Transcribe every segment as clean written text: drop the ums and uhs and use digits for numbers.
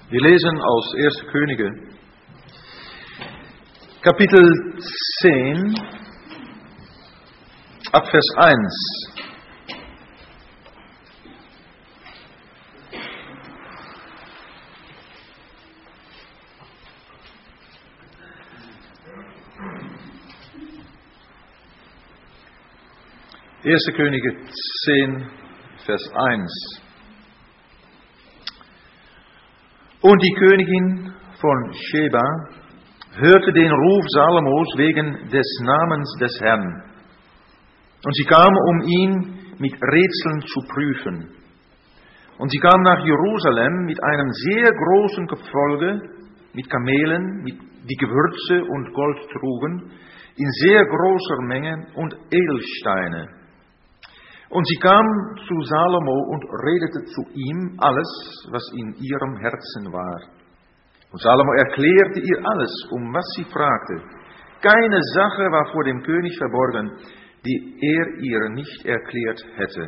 Wir lesen aus 1. Könige, Kapitel 10, ab Vers 1. Erste Könige 10, Vers 1. Und die Königin von Sheba hörte den Ruf Salomos wegen des Namens des Herrn. Und sie kam, um ihn mit Rätseln zu prüfen. Und sie kam nach Jerusalem mit einem sehr großen Gefolge, mit Kamelen, die Gewürze und Gold trugen, in sehr großer Menge und Edelsteine. Und sie kam zu Salomo und redete zu ihm alles, was in ihrem Herzen war. Und Salomo erklärte ihr alles, um was sie fragte. Keine Sache war vor dem König verborgen, die er ihr nicht erklärt hätte.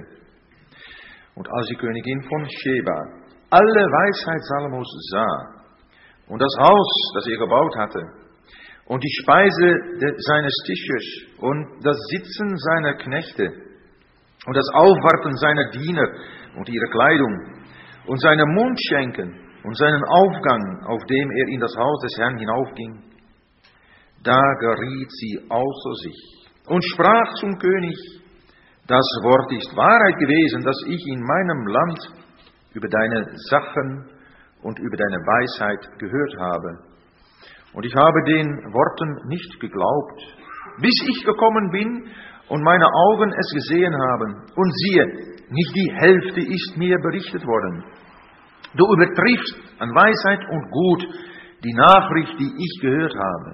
Und als die Königin von Sheba alle Weisheit Salomos sah und das Haus, das er gebaut hatte, und die Speise seines Tisches und das Sitzen seiner Knechte, und das Aufwarten seiner Diener und ihre Kleidung und seine Mundschenken und seinen Aufgang, auf dem er in das Haus des Herrn hinaufging, da geriet sie außer sich und sprach zum König: Das Wort ist Wahrheit gewesen, das ich in meinem Land über deine Sachen und über deine Weisheit gehört habe. Und ich habe den Worten nicht geglaubt, bis ich gekommen bin und meine Augen es gesehen haben. Und siehe, nicht die Hälfte ist mir berichtet worden. Du übertriffst an Weisheit und Gut die Nachricht, die ich gehört habe.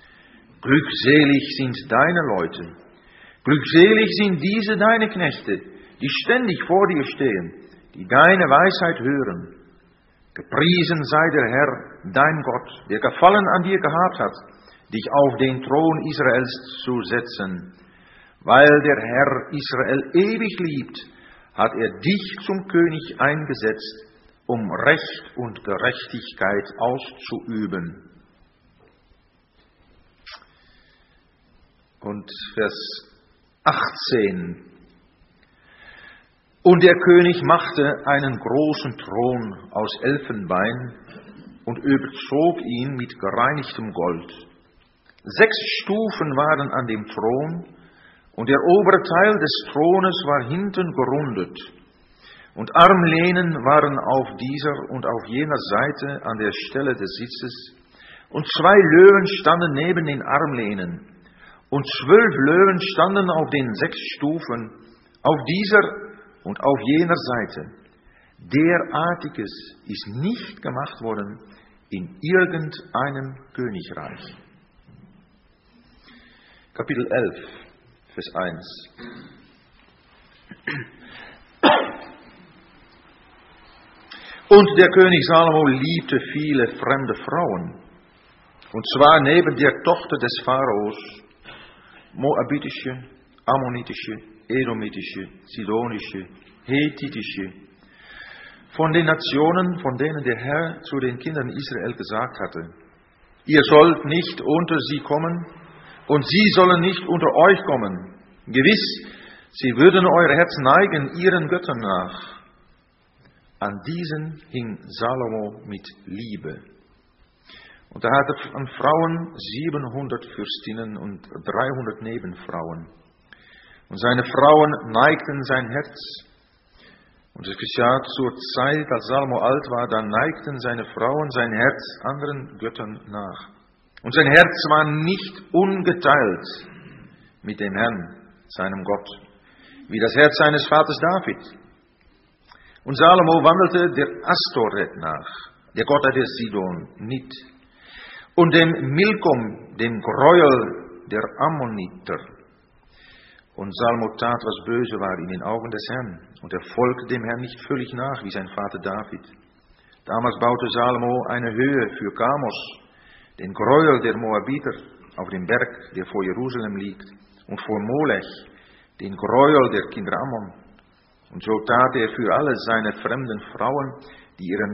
Glückselig sind deine Leute. Glückselig sind diese deine Knechte, die ständig vor dir stehen, die deine Weisheit hören. Gepriesen sei der Herr, dein Gott, der Gefallen an dir gehabt hat, dich auf den Thron Israels zu setzen. Weil der Herr Israel ewig liebt, hat er dich zum König eingesetzt, um Recht und Gerechtigkeit auszuüben. Und Vers 18. Und der König machte einen großen Thron aus Elfenbein und überzog ihn mit gereinigtem Gold. 6 Stufen waren an dem Thron, und der obere Teil des Thrones war hinten gerundet, und Armlehnen waren auf dieser und auf jener Seite an der Stelle des Sitzes, und 2 Löwen standen neben den Armlehnen, und 12 Löwen standen auf den 6 Stufen, auf dieser und auf jener Seite. Derartiges ist nicht gemacht worden in irgendeinem Königreich. Kapitel 11. Vers 1. Und der König Salomo liebte viele fremde Frauen, und zwar neben der Tochter des Pharaos, moabitische, ammonitische, edomitische, sidonische, hethitische, von den Nationen, von denen der Herr zu den Kindern Israel gesagt hatte: Ihr sollt nicht unter sie kommen, und sie sollen nicht unter euch kommen. Gewiss, sie würden euer Herz neigen ihren Göttern nach. An diesen hing Salomo mit Liebe. Und er hatte an Frauen 700 Fürstinnen und 300 Nebenfrauen. Und seine Frauen neigten sein Herz. Und es geschah zur Zeit, als Salomo alt war, da neigten seine Frauen sein Herz anderen Göttern nach. Und sein Herz war nicht ungeteilt mit dem Herrn, seinem Gott, wie das Herz seines Vaters David. Und Salomo wandelte der Astoret nach, der Gottheit der Sidon, nicht, und dem Milkom, dem Gräuel der Ammoniter. Und Salomo tat, was böse war in den Augen des Herrn, und er folgte dem Herrn nicht völlig nach, wie sein Vater David. Damals baute Salomo eine Höhe für Kamos, den Gräuel der Moabiter, auf dem Berg, der vor Jerusalem liegt, und vor Molech, den Gräuel der Kinder Ammon. Und so tat er für alle seine fremden Frauen, die ihren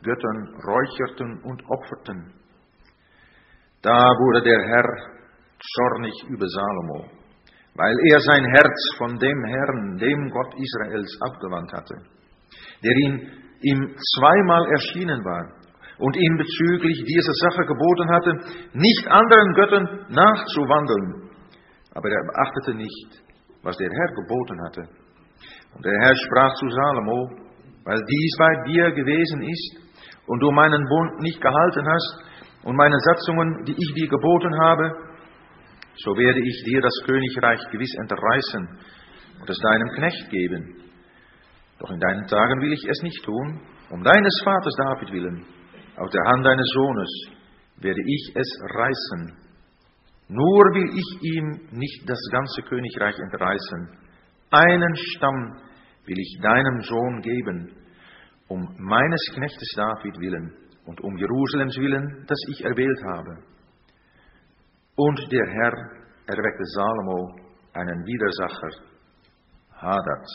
Göttern räucherten und opferten. Da wurde der Herr zornig über Salomo, weil er sein Herz von dem Herrn, dem Gott Israels, abgewandt hatte, der ihm zweimal erschienen war und ihm bezüglich dieser Sache geboten hatte, nicht anderen Göttern nachzuwandeln. Aber er beachtete nicht, was der Herr geboten hatte. Und der Herr sprach zu Salomo: Weil dies bei dir gewesen ist und du meinen Bund nicht gehalten hast und meine Satzungen, die ich dir geboten habe, so werde ich dir das Königreich gewiss entreißen und es deinem Knecht geben. Doch in deinen Tagen will ich es nicht tun, um deines Vaters David willen. Aus der Hand deines Sohnes werde ich es reißen. Nur will ich ihm nicht das ganze Königreich entreißen. Einen Stamm will ich deinem Sohn geben, um meines Knechtes David willen und um Jerusalems willen, das ich erwählt habe. Und der Herr erweckte Salomo einen Widersacher, Hadad.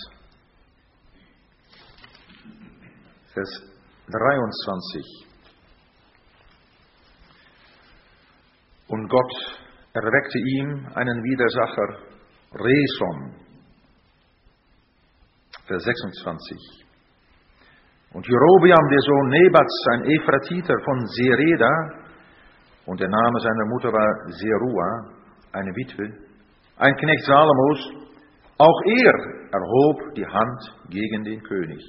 Vers 23. Und Gott erweckte ihm einen Widersacher, Reson. Vers 26. Und Jerobeam, der Sohn Nebats, ein Ephratiter von Sereda, und der Name seiner Mutter war Serua, eine Witwe, ein Knecht Salomos, auch er erhob die Hand gegen den König.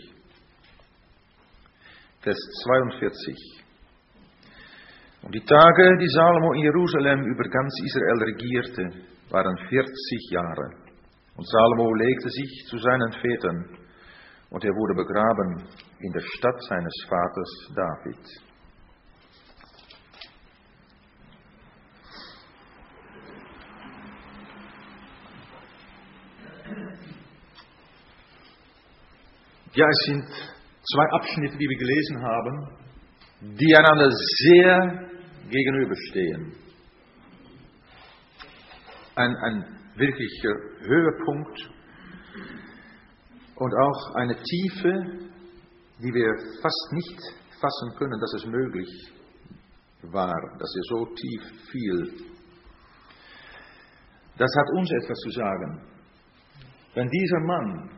Vers 42. Und die Tage, die Salomo in Jerusalem über ganz Israel regierte, waren 40 Jahre. Und Salomo legte sich zu seinen Vätern, und er wurde begraben in der Stadt seines Vaters David. Ja, es sind zwei Abschnitte, die wir gelesen haben, die einander sehr gegenüberstehen. Ein wirklicher Höhepunkt und auch eine Tiefe, die wir fast nicht fassen können, dass es möglich war, dass er so tief fiel. Das hat uns etwas zu sagen. Wenn dieser Mann,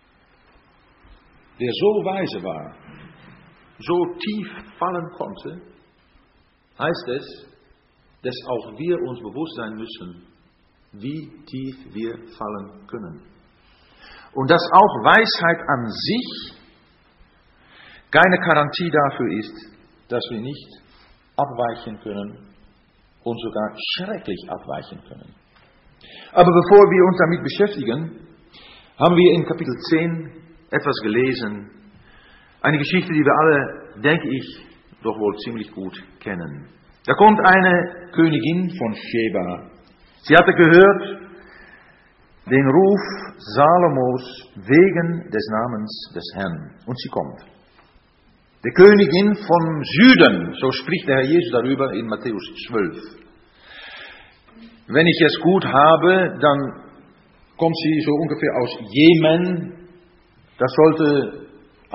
der so weise war, so tief fallen konnte, heißt es, dass auch wir uns bewusst sein müssen, wie tief wir fallen können. Und dass auch Weisheit an sich keine Garantie dafür ist, dass wir nicht abweichen können und sogar schrecklich abweichen können. Aber bevor wir uns damit beschäftigen, haben wir in Kapitel 10 etwas gelesen. Eine Geschichte, die wir alle, denke ich, doch wohl ziemlich gut kennen. Da kommt eine Königin von Sheba. Sie hatte gehört den Ruf Salomos wegen des Namens des Herrn. Und sie kommt. Die Königin vom Süden, so spricht der Herr Jesus darüber in Matthäus 12. Wenn ich es gut habe, dann kommt sie so ungefähr aus Jemen. Das sollte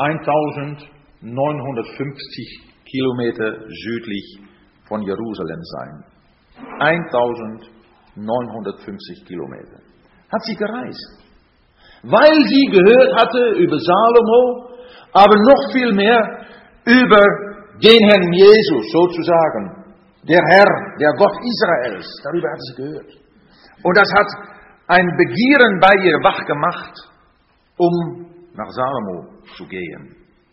1950 Kilometer südlich von Jerusalem sein. 1950 Kilometer. Hat sie gereist. Weil sie gehört hatte über Salomo, aber noch viel mehr über den Herrn Jesus sozusagen. Der Herr, der Gott Israels. Darüber hat sie gehört. Und das hat ein Begieren bei ihr wach gemacht, um nach Salomo zu gehen.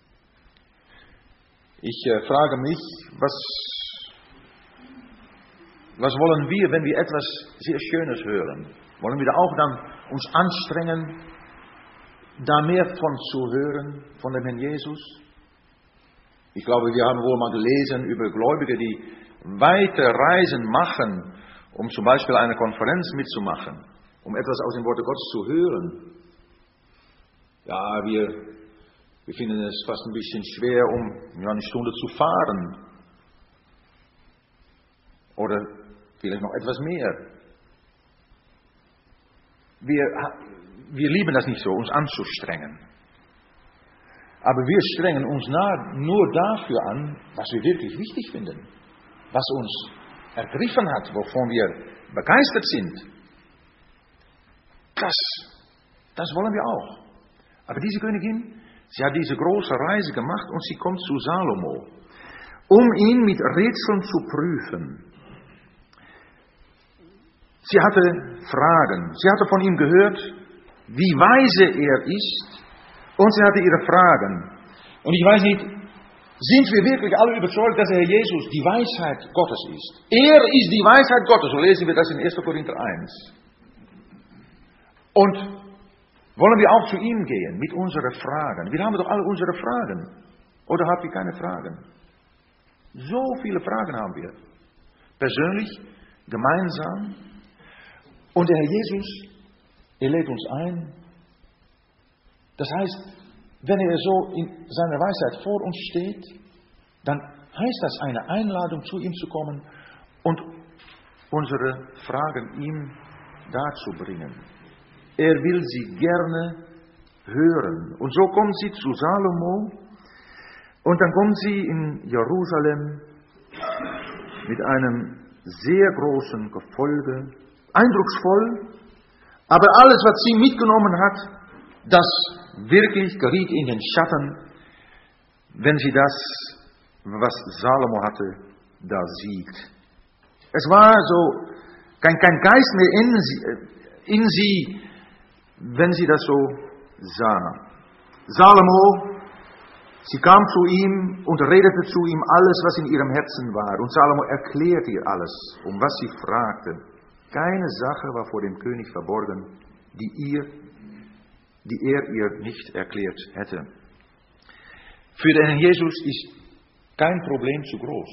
Ich frage mich, was wollen wir, wenn wir etwas sehr Schönes hören? Wollen wir da auch dann uns anstrengen, da mehr von zu hören, von dem Herrn Jesus? Ich glaube, wir haben wohl mal gelesen über Gläubige, die weite Reisen machen, um zum Beispiel eine Konferenz mitzumachen, um etwas aus dem Wort Gottes zu hören. Ja, wir finden es fast ein bisschen schwer, um eine Stunde zu fahren. Oder vielleicht noch etwas mehr. Wir lieben das nicht so, uns anzustrengen. Aber wir strengen uns nur dafür an, was wir wirklich wichtig finden, was uns ergriffen hat, wovon wir begeistert sind. Das wollen wir auch. Aber diese Königin, sie hat diese große Reise gemacht und sie kommt zu Salomo, um ihn mit Rätseln zu prüfen. Sie hatte Fragen. Sie hatte von ihm gehört, wie weise er ist, und sie hatte ihre Fragen. Und ich weiß nicht, sind wir wirklich alle überzeugt, dass der Herr Jesus die Weisheit Gottes ist? Er ist die Weisheit Gottes, so lesen wir das in 1. Korinther 1. Und wollen wir auch zu ihm gehen mit unseren Fragen? Wir haben doch alle unsere Fragen. Oder habt ihr keine Fragen? So viele Fragen haben wir. Persönlich, gemeinsam. Und der Herr Jesus, er lädt uns ein. Das heißt, wenn er so in seiner Weisheit vor uns steht, dann heißt das eine Einladung, zu ihm zu kommen und unsere Fragen ihm darzubringen. Er will sie gerne hören. Und so kommt sie zu Salomo und dann kommt sie in Jerusalem mit einem sehr großen Gefolge, eindrucksvoll, aber alles, was sie mitgenommen hat, das wirklich geriet in den Schatten, wenn sie das, was Salomo hatte, da sieht. Es war so kein Geist mehr in sie, wenn sie das so sah. Salomo, sie kam zu ihm und redete zu ihm alles, was in ihrem Herzen war. Und Salomo erklärte ihr alles, um was sie fragte. Keine Sache war vor dem König verborgen, die er ihr nicht erklärt hätte. Für den Herrn Jesus ist kein Problem zu groß.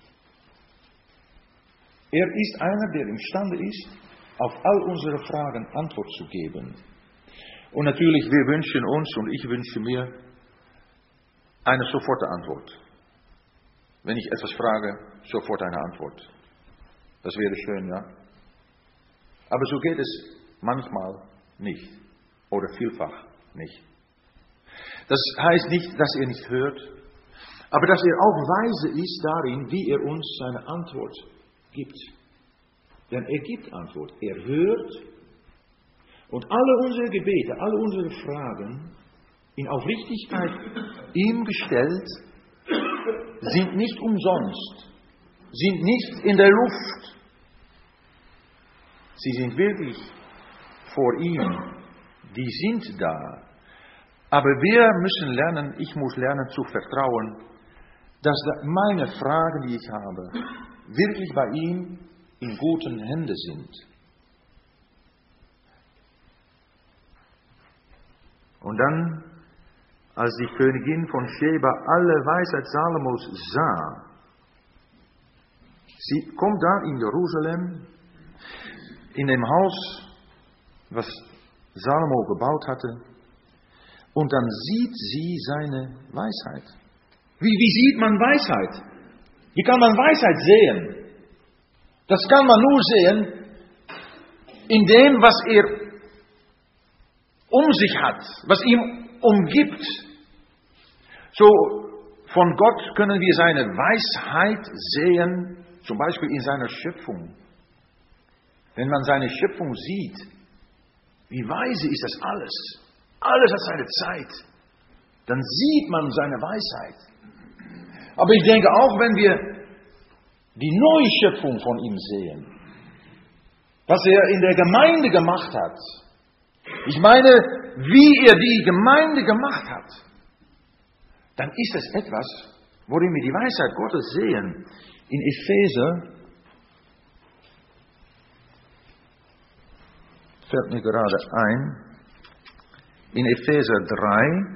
Er ist einer, der imstande ist, auf all unsere Fragen Antwort zu geben. Und natürlich, wir wünschen uns und ich wünsche mir eine sofortige Antwort. Wenn ich etwas frage, sofort eine Antwort. Das wäre schön, ja? Aber so geht es manchmal nicht. Oder vielfach nicht. Das heißt nicht, dass er nicht hört, aber dass er auch weise ist darin, wie er uns seine Antwort gibt. Denn er gibt Antwort. Er hört und alle unsere Gebete, alle unsere Fragen in Aufrichtigkeit ihm gestellt, sind nicht umsonst, sind nicht in der Luft. Sie sind wirklich vor ihm. Die sind da. Aber wir müssen lernen, ich muss lernen zu vertrauen, dass meine Fragen, die ich habe, wirklich bei ihm in guten Händen sind. Und dann, als die Königin von Sheba alle Weisheit Salomos sah, sie kommt da in Jerusalem, in dem Haus, was Salomo gebaut hatte, und dann sieht sie seine Weisheit. Wie sieht man Weisheit? Wie kann man Weisheit sehen? Das kann man nur sehen in dem, was er um sich hat, was ihm umgibt. So, von Gott können wir seine Weisheit sehen, zum Beispiel in seiner Schöpfung. Wenn man seine Schöpfung sieht, wie weise ist das alles? Alles hat seine Zeit. Dann sieht man seine Weisheit. Aber ich denke auch, wenn wir die Neuschöpfung von ihm sehen, was er in der Gemeinde gemacht hat, ich meine, wie er die Gemeinde gemacht hat, dann ist es etwas, worin wir die Weisheit Gottes sehen. In Epheser, fällt mir gerade ein, in Epheser 3,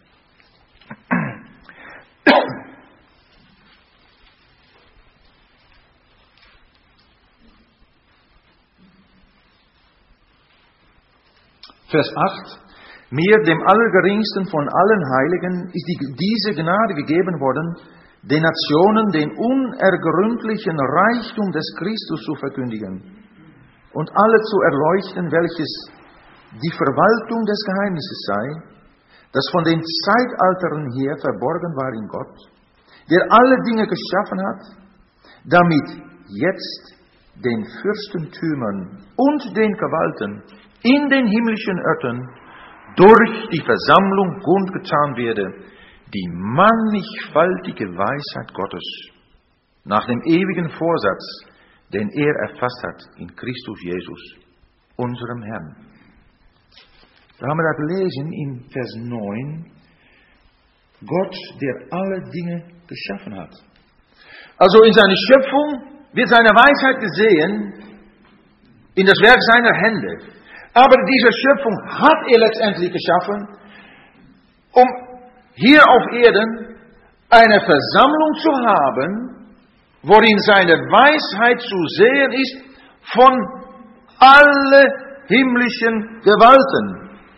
Vers 8, mir, dem Allergeringsten von allen Heiligen, ist diese Gnade gegeben worden, den Nationen den unergründlichen Reichtum des Christus zu verkündigen und alle zu erleuchten, welches die Verwaltung des Geheimnisses sei, das von den Zeitaltern her verborgen war in Gott, der alle Dinge geschaffen hat, damit jetzt den Fürstentümern und den Gewalten in den himmlischen Örtern durch die Versammlung kundgetan werde, die mannigfaltige Weisheit Gottes, nach dem ewigen Vorsatz, den er erfasst hat in Christus Jesus, unserem Herrn. Da haben wir das gelesen in Vers 9. Gott, der alle Dinge geschaffen hat. Also in seiner Schöpfung wird seine Weisheit gesehen in das Werk seiner Hände. Aber diese Schöpfung hat er letztendlich geschaffen, um hier auf Erden eine Versammlung zu haben, worin seine Weisheit zu sehen ist von alle himmlischen Gewalten.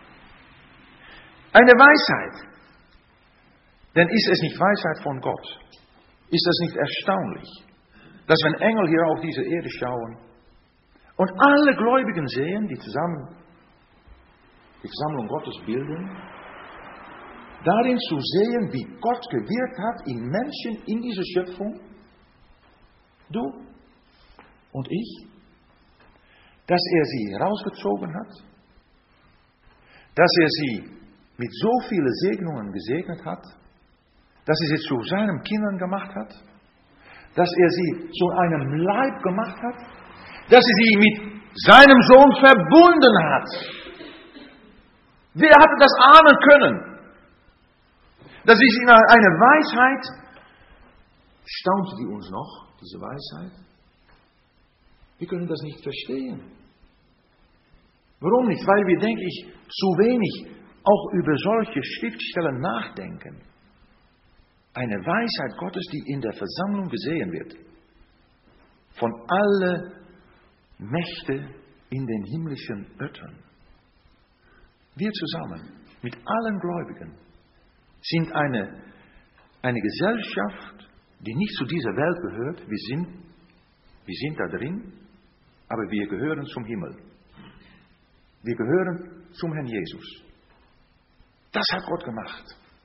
Eine Weisheit. Denn ist es nicht Weisheit von Gott? Ist es nicht erstaunlich, dass wenn Engel hier auf diese Erde schauen und alle Gläubigen sehen, die zusammen die Versammlung Gottes bilden, darin zu sehen, wie Gott gewirkt hat in Menschen in dieser Schöpfung, du und ich, dass er sie herausgezogen hat, dass er sie mit so vielen Segnungen gesegnet hat, dass er sie zu seinen Kindern gemacht hat, dass er sie zu einem Leib gemacht hat, dass er sie mit seinem Sohn verbunden hat. Wer hatte das ahnen können? Das ist in eine Weisheit. Staunt die uns noch, diese Weisheit? Wir können das nicht verstehen. Warum nicht? Weil wir, denke ich, zu wenig auch über solche Schriftstellen nachdenken. Eine Weisheit Gottes, die in der Versammlung gesehen wird. Von alle Mächte in den himmlischen Örtern. Wir zusammen, mit allen Gläubigen, sind eine Gesellschaft, die nicht zu dieser Welt gehört. Wir sind da drin, aber wir gehören zum Himmel. Wir gehören zum Herrn Jesus. Das hat Gott gemacht.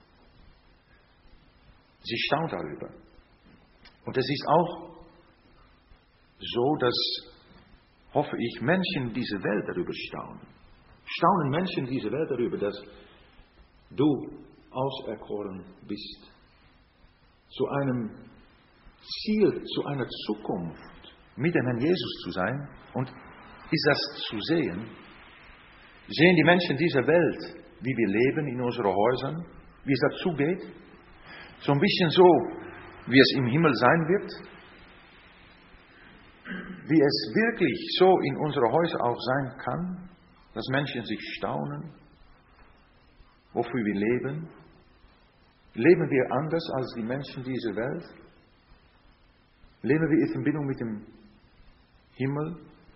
Sie staunt darüber. Und es ist auch so, dass, hoffe ich, Menschen diese Welt darüber staunen. Staunen Menschen diese Welt darüber, dass du auserkoren bist. Zu einem Ziel, zu einer Zukunft mit dem Herrn Jesus zu sein. Und ist das zu sehen? Sehen die Menschen dieser Welt, wie wir leben in unseren Häusern, wie es dazu geht? So ein bisschen so, wie es im Himmel sein wird? Wie es wirklich so in unseren Häusern auch sein kann, dass Menschen sich staunen, wofür wir leben? Leben wir anders als die Menschen dieser Welt? Leben wir in Verbindung mit dem Himmel?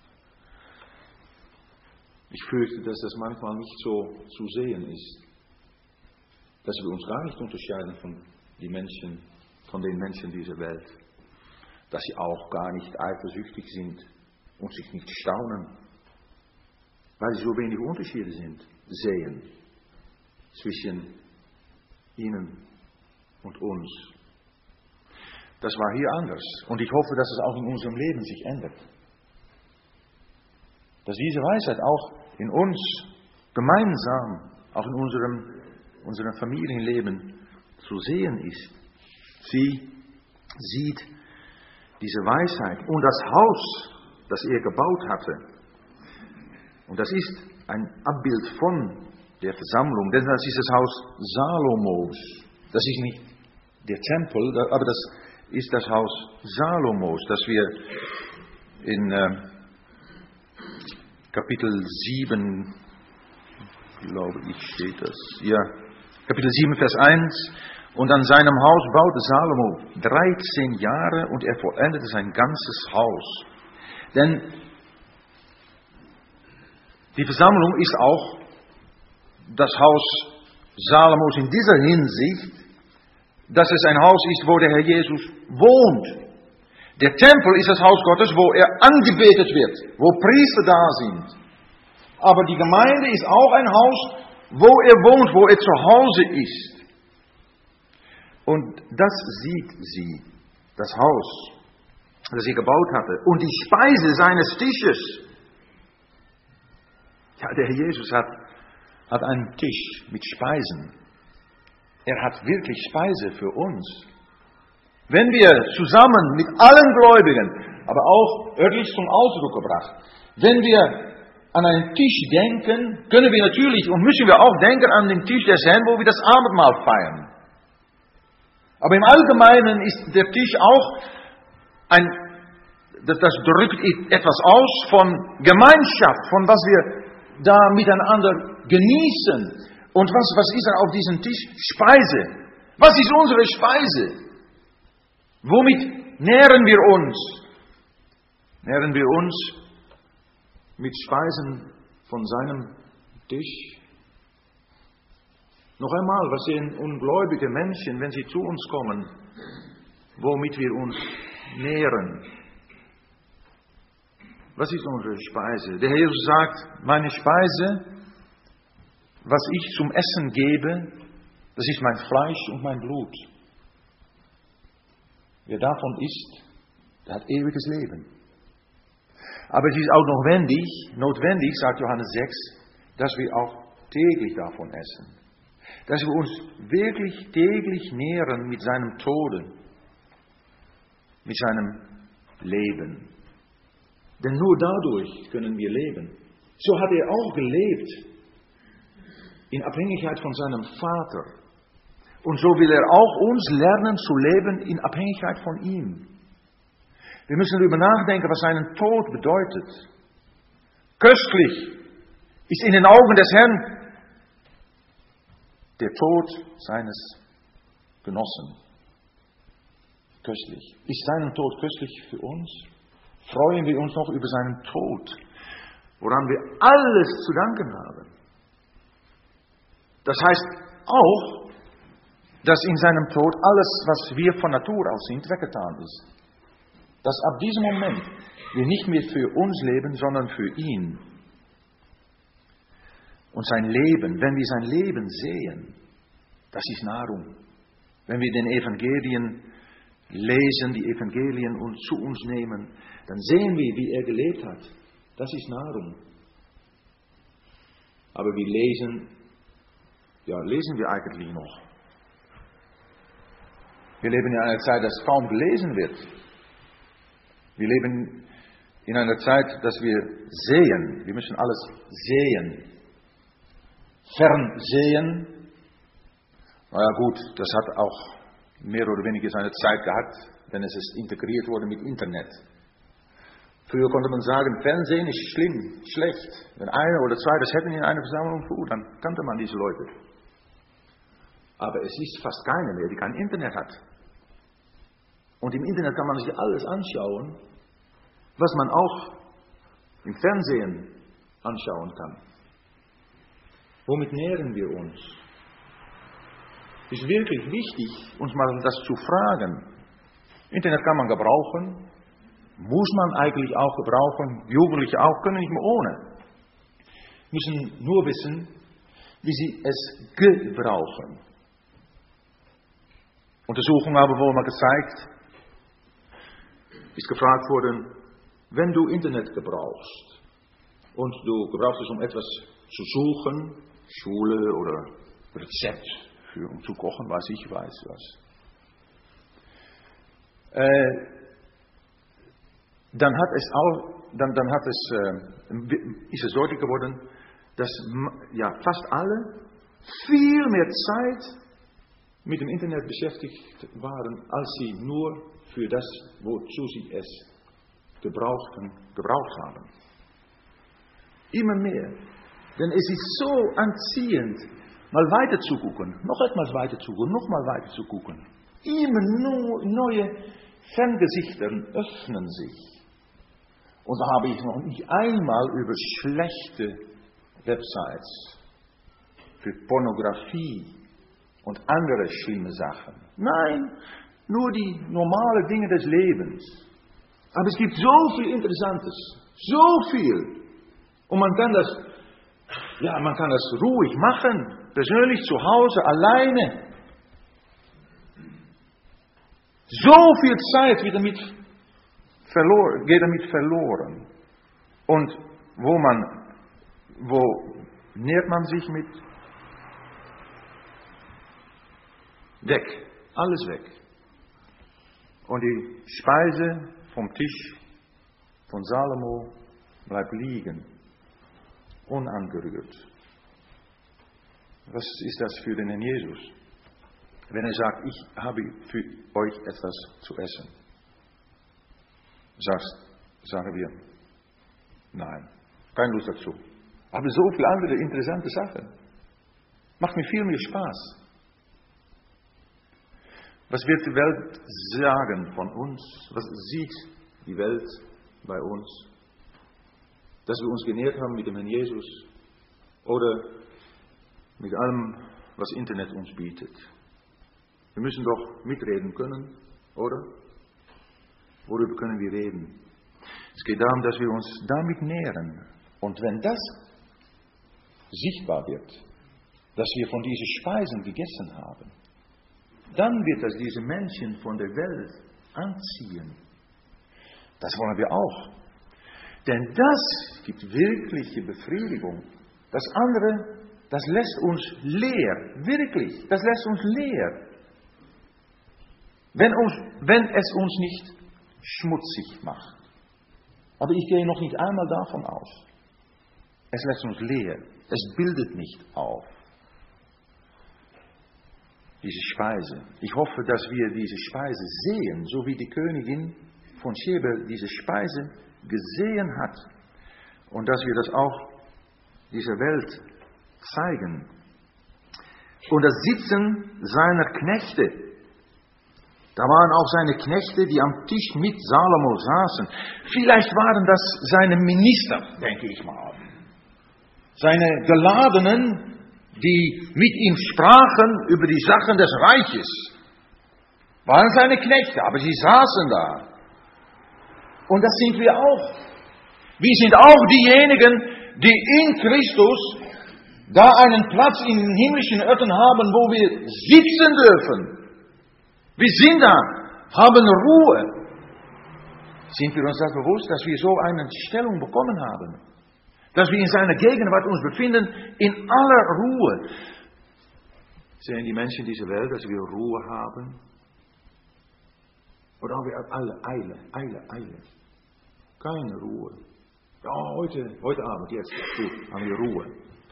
Ich fürchte, dass das manchmal nicht so zu sehen ist. Dass wir uns gar nicht unterscheiden von den Menschen dieser Welt. Dass sie auch gar nicht eifersüchtig sind und sich nicht staunen, weil sie so wenig Unterschiede sehen zwischen ihnen und uns. Das war hier anders. Und ich hoffe, dass es auch in unserem Leben sich ändert. Dass diese Weisheit auch in uns gemeinsam, auch in unserem Familienleben zu sehen ist. Sie sieht diese Weisheit und das Haus, das er gebaut hatte. Und das ist ein Abbild von der Versammlung, denn das ist das Haus Salomos. Das ist nicht der Tempel, aber das ist das Haus Salomos, das wir in Kapitel 7, glaube ich, steht das. Ja, Kapitel 7, Vers 1. Und an seinem Haus baute Salomo 13 Jahre und er vollendete sein ganzes Haus. Denn die Versammlung ist auch das Haus Salomos in dieser Hinsicht, dass es ein Haus ist, wo der Herr Jesus wohnt. Der Tempel ist das Haus Gottes, wo er angebetet wird, wo Priester da sind. Aber die Gemeinde ist auch ein Haus, wo er wohnt, wo er zu Hause ist. Und das sieht sie, das Haus, das er gebaut hatte, und die Speise seines Tisches. Ja, der Herr Jesus hat einen Tisch mit Speisen. Er hat wirklich Speise für uns. Wenn wir zusammen mit allen Gläubigen, aber auch örtlich zum Ausdruck gebracht, wenn wir an einen Tisch denken, können wir natürlich und müssen wir auch denken an den Tisch des Herrn, wo wir das Abendmahl feiern. Aber im Allgemeinen ist der Tisch auch das drückt etwas aus von Gemeinschaft, von was wir da miteinander genießen. Und was ist da auf diesem Tisch? Speise. Was ist unsere Speise? Womit nähren wir uns? Nähren wir uns mit Speisen von seinem Tisch? Noch einmal, was sehen ungläubige Menschen, wenn sie zu uns kommen, womit wir uns nähren? Was ist unsere Speise? Der Herr Jesus sagt, meine Speise, was ich zum Essen gebe, das ist mein Fleisch und mein Blut. Wer davon isst, der hat ewiges Leben. Aber es ist auch notwendig, sagt Johannes 6, dass wir auch täglich davon essen. Dass wir uns wirklich täglich nähren mit seinem Tode, mit seinem Leben. Denn nur dadurch können wir leben. So hat er auch gelebt, in Abhängigkeit von seinem Vater. Und so will er auch uns lernen zu leben in Abhängigkeit von ihm. Wir müssen darüber nachdenken, was seinen Tod bedeutet. Köstlich ist in den Augen des Herrn der Tod seines Genossen. Köstlich. Ist seinen Tod köstlich für uns? Freuen wir uns noch über seinen Tod, woran wir alles zu danken haben. Das heißt auch, dass in seinem Tod alles, was wir von Natur aus sind, weggetan ist. Dass ab diesem Moment wir nicht mehr für uns leben, sondern für ihn. Und sein Leben, wenn wir sein Leben sehen, das ist Nahrung. Wenn wir den Evangelien lesen, die Evangelien und zu uns nehmen, dann sehen wir, wie er gelebt hat. Das ist Nahrung. Aber wir lesen wir eigentlich noch? Wir leben in einer Zeit, dass kaum gelesen wird. Wir leben in einer Zeit, dass wir sehen. Wir müssen alles sehen. Fernsehen. Naja gut, das hat auch mehr oder weniger seine Zeit gehabt, wenn es ist integriert wurde mit Internet. Früher konnte man sagen, Fernsehen ist schlimm, schlecht. Wenn einer oder zwei das hätten in einer Versammlung tun, dann kannte man diese Leute. Aber es ist fast keiner mehr, die kein Internet hat. Und im Internet kann man sich alles anschauen, was man auch im Fernsehen anschauen kann. Womit nähren wir uns? Es ist wirklich wichtig, uns mal das zu fragen. Internet kann man gebrauchen, muss man eigentlich auch gebrauchen, Jugendliche auch, können nicht mehr ohne. Müssen nur wissen, wie sie es gebrauchen. Untersuchungen haben wohl mal gezeigt, ist gefragt worden, wenn du Internet gebrauchst und du gebrauchst es, um etwas zu suchen, Schule oder Rezept um zu kochen, weiß was. Dann ist es deutlich geworden, dass fast alle viel mehr Zeit mit dem Internet beschäftigt waren, als sie nur für das, wozu sie es gebraucht haben. Immer mehr. Denn es ist so anziehend, mal weiter zu gucken, noch etwas weiter zu gucken, noch mal weiter zu gucken. Immer neue Ferngesichter öffnen sich. Und da habe ich noch nicht einmal über schlechte Websites für Pornografie und andere schlimme Sachen. Nein, nur die normalen Dinge des Lebens. Aber es gibt so viel Interessantes, so viel. Und man kann das Ja, man kann das ruhig machen, persönlich zu Hause, alleine. So viel Zeit geht damit verloren. Und wo nährt man sich mit? Weg, alles weg. Und die Speise vom Tisch von Salomo bleibt liegen, unangerührt. Was ist das für den Herrn Jesus? Wenn er sagt, ich habe für euch etwas zu essen. Sagen wir, nein, keine Lust dazu. Aber so viele andere interessante Sachen. Macht mir viel mehr Spaß. Was wird die Welt sagen von uns? Was sieht die Welt bei uns? Dass wir uns genährt haben mit dem Herrn Jesus oder mit allem, was Internet uns bietet. Wir müssen doch mitreden können, oder? Worüber können wir reden? Es geht darum, dass wir uns damit nähren. Und wenn das sichtbar wird, dass wir von diesen Speisen gegessen haben, dann wird das diese Menschen von der Welt anziehen. Das wollen wir auch. Denn das gibt wirkliche Befriedigung. Das andere, das lässt uns leer. Wirklich, das lässt uns leer. Wenn es uns nicht schmutzig macht. Aber ich gehe noch nicht einmal davon aus. Es lässt uns leer. Es bildet nicht auf. Diese Speise. Ich hoffe, dass wir diese Speise sehen, so wie die Königin von Sheba diese Speise gesehen hat. Und dass wir das auch dieser Welt zeigen. Und das Sitzen seiner Knechte. Da waren auch seine Knechte, die am Tisch mit Salomo saßen. Vielleicht waren das seine Minister, denke ich mal. Seine Geladenen, die mit ihm sprachen über die Sachen des Reiches. Waren seine Knechte, aber sie saßen da. Und das sind wir auch. Wir sind auch diejenigen, die in Christus da einen Platz in den himmlischen Örtern haben, wo wir sitzen dürfen. Wir sind da, haben Ruhe. Sind wir uns das bewusst, dass wir so eine Stellung bekommen haben? Dass wir in seiner Gegenwart uns befinden, in aller Ruhe. Sehen die Menschen dieser Welt, dass wir Ruhe haben? Oder haben wir alle Eile? Keine Ruhe. Ja, heute Abend, jetzt, gut, haben wir Ruhe.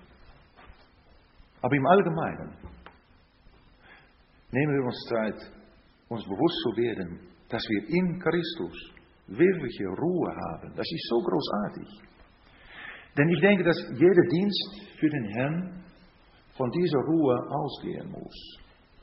Aber im Allgemeinen nehmen wir uns Zeit, uns bewusst zu werden, dass wir in Christus wirkliche Ruhe haben. Das ist so großartig. Denn ich denke, dass jeder Dienst für den Herrn von dieser Ruhe ausgehen muss.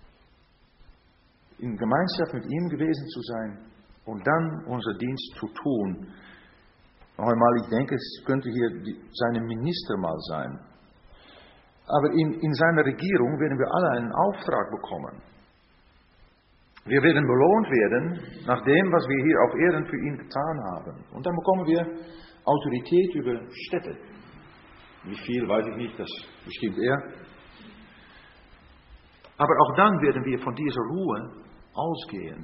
In Gemeinschaft mit ihm gewesen zu sein und dann unser Dienst zu tun. Noch einmal, ich denke, es könnte hier seine Minister mal sein. Aber in seiner Regierung werden wir alle einen Auftrag bekommen. Wir werden belohnt werden nach dem, was wir hier auf Erden für ihn getan haben. Und dann bekommen wir Autorität über Städte. Wie viel, weiß ich nicht, das bestimmt er. Aber auch dann werden wir von dieser Ruhe ausgehen.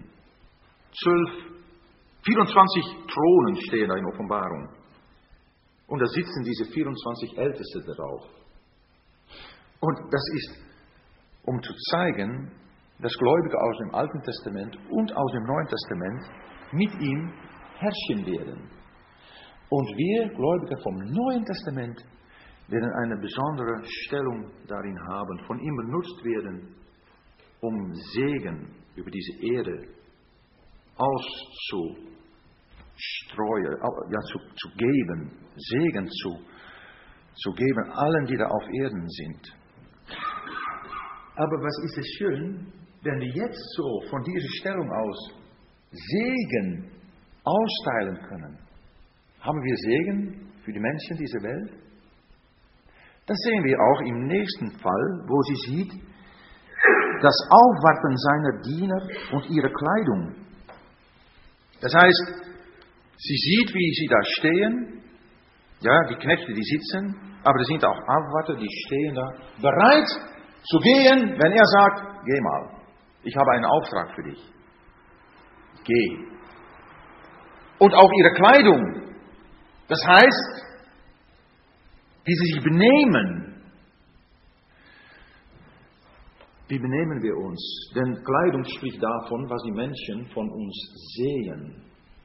24 Thronen stehen da in Offenbarung. Und da sitzen diese 24 Älteste darauf. Und das ist, um zu zeigen, dass Gläubige aus dem Alten Testament und aus dem Neuen Testament mit ihm herrschen werden. Und wir, Gläubige vom Neuen Testament, werden eine besondere Stellung darin haben, von ihm benutzt werden, um Segen über diese Erde auszustreuen, zu geben, Segen zu geben, allen, die da auf Erden sind. Aber was ist es schön, wenn wir jetzt so von dieser Stellung aus Segen austeilen können. Haben wir Segen für die Menschen dieser Welt? Das sehen wir auch im nächsten Fall, wo sie sieht, das Aufwarten seiner Diener und ihre Kleidung. Das heißt, sie sieht, wie sie da stehen, ja, die Knechte, die sitzen, aber es sind auch Aufwärter, die stehen da, bereit zu gehen, wenn er sagt, geh mal, ich habe einen Auftrag für dich. Geh. Und auch ihre Kleidung, das heißt, wie sie sich benehmen. Wie benehmen wir uns? Denn Kleidung spricht davon, was die Menschen von uns sehen.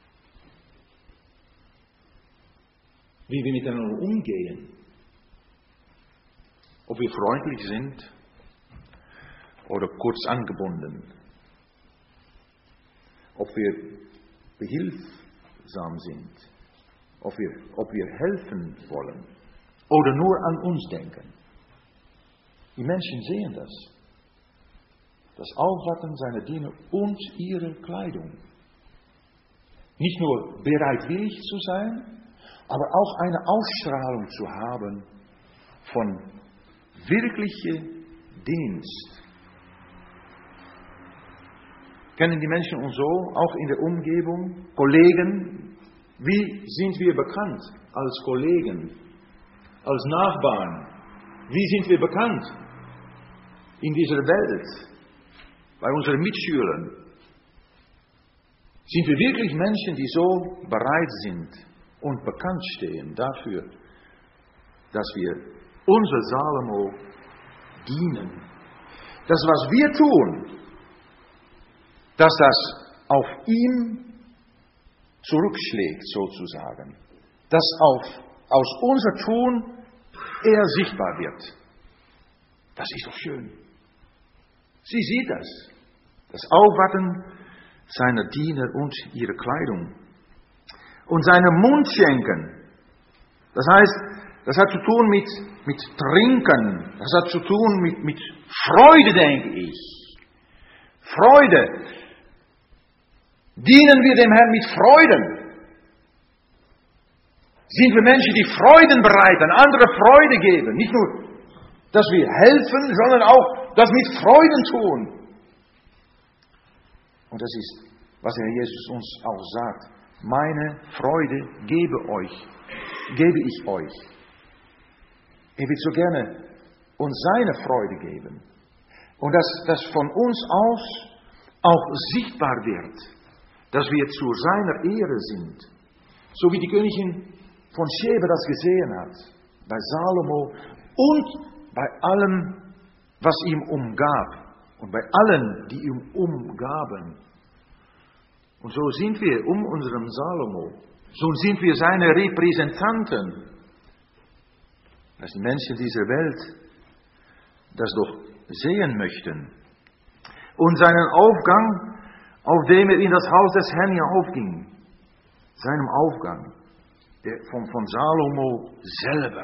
Wie wir miteinander umgehen. Ob wir freundlich sind oder kurz angebunden. Ob wir behilfsam sind. Ob wir helfen wollen. Oder nur an uns denken. Die Menschen sehen das. Das Aufwarten seiner Diener und ihre Kleidung. Nicht nur bereitwillig zu sein, aber auch eine Ausstrahlung zu haben von wirklichem Dienst. Kennen die Menschen uns so, auch in der Umgebung, Kollegen? Wie sind wir bekannt als Kollegen, als Nachbarn? Wie sind wir bekannt in dieser Welt? Bei unseren Mitschülern. Sind wir wirklich Menschen, die so bereit sind und bekannt stehen dafür, dass wir unser Salomo dienen? Das, was wir tun, dass das auf ihm zurückschlägt, sozusagen. Dass aus unser Tun er sichtbar wird. Das ist doch schön. Sie sieht das. Das Aufwarten seiner Diener und ihre Kleidung. Und seine Mundschenken. Das heißt, das hat zu tun mit Trinken. Das hat zu tun mit Freude, denke ich. Freude. Dienen wir dem Herrn mit Freuden. Sind wir Menschen, die Freuden bereiten, andere Freude geben. Nicht nur, dass wir helfen, sondern auch, dass wir mit Freuden tun. Und das ist, was der Herr Jesus uns auch sagt. Meine Freude gebe ich euch. Er will so gerne uns seine Freude geben. Und dass das von uns aus auch sichtbar wird. Dass wir zu seiner Ehre sind. So wie die Königin von Sheba das gesehen hat. Bei Salomo und bei allem, was ihm umgab. Und bei allen, die ihm umgaben. Und so sind wir unserem Salomo. So sind wir seine Repräsentanten. Dass die Menschen dieser Welt das doch sehen möchten. Und seinen Aufgang, auf dem er in das Haus des Herrn aufging. Seinem Aufgang. Von Salomo selber.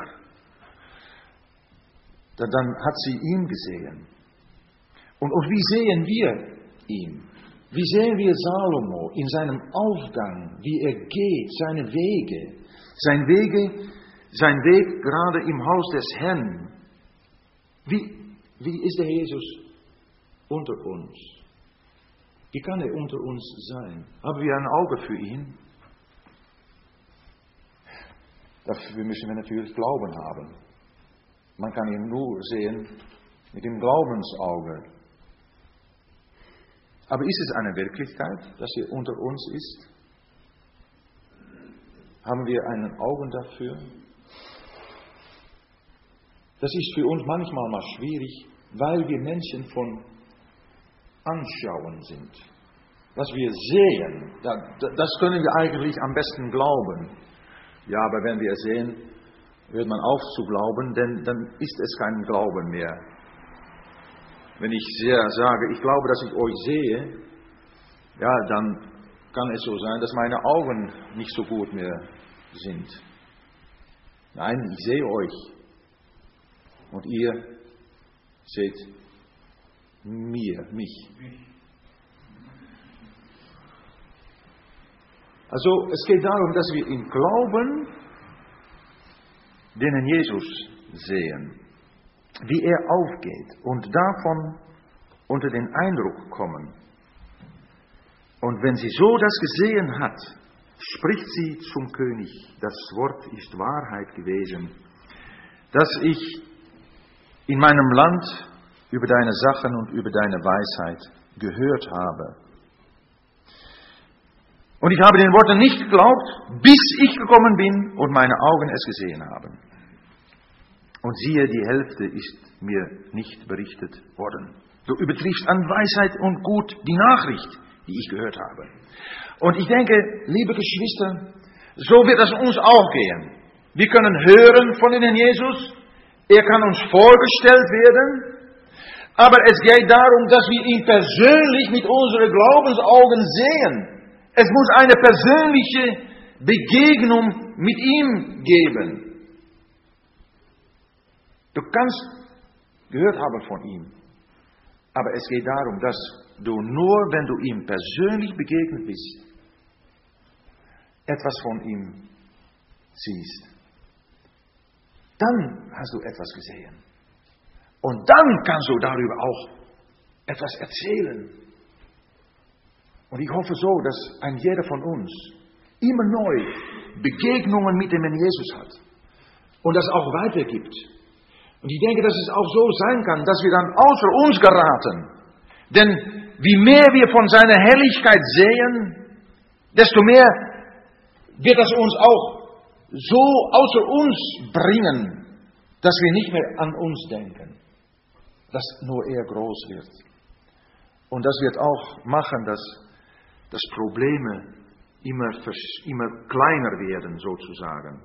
Dann hat sie ihn gesehen. Und wie sehen wir ihn? Wie sehen wir Salomo in seinem Aufgang, wie er geht, seine Wege? Sein Weg gerade im Haus des Herrn. Wie ist der Jesus unter uns? Wie kann er unter uns sein? Haben wir ein Auge für ihn? Dafür müssen wir natürlich Glauben haben. Man kann ihn nur sehen mit dem Glaubensauge. Aber ist es eine Wirklichkeit, dass er unter uns ist? Haben wir einen Augen dafür? Das ist für uns manchmal mal schwierig, weil wir Menschen von Anschauen sind. Was wir sehen, das können wir eigentlich am besten glauben. Ja, aber wenn wir sehen, hört man auf zu glauben, denn dann ist es kein Glauben mehr. Wenn ich sage, ich glaube, dass ich euch sehe, ja, dann kann es so sein, dass meine Augen nicht so gut mehr sind. Nein, ich sehe euch. Und ihr seht mich. Also, es geht darum, dass wir im Glauben den Herrn Jesus sehen. Wie er aufgeht und davon unter den Eindruck kommen. Und wenn sie so das gesehen hat, spricht sie zum König, das Wort ist Wahrheit gewesen. dass ich in meinem Land über deine Sachen und über deine Weisheit gehört habe. Und ich habe den Worten nicht geglaubt, bis ich gekommen bin und meine Augen es gesehen haben. Und siehe, die Hälfte ist mir nicht berichtet worden. Du übertriffst an Weisheit und Gut die Nachricht, die ich gehört habe. Und ich denke, liebe Geschwister, so wird es uns auch gehen. Wir können hören von den Herrn Jesus, er kann uns vorgestellt werden, aber es geht darum, dass wir ihn persönlich mit unseren Glaubensaugen sehen. Es muss eine persönliche Begegnung mit ihm geben. Du kannst gehört haben von ihm, aber es geht darum, dass du nur, wenn du ihm persönlich begegnet bist, etwas von ihm siehst. Dann hast du etwas gesehen. Und dann kannst du darüber auch etwas erzählen. Und ich hoffe so, dass ein jeder von uns immer neu Begegnungen mit dem Herrn Jesus hat. Und das auch weitergibt. Und ich denke, dass es auch so sein kann, dass wir dann außer uns geraten. Denn wie mehr wir von seiner Herrlichkeit sehen, desto mehr wird das uns auch so außer uns bringen, dass wir nicht mehr an uns denken. Dass nur er groß wird. Und das wird auch machen, dass Probleme immer kleiner werden, sozusagen.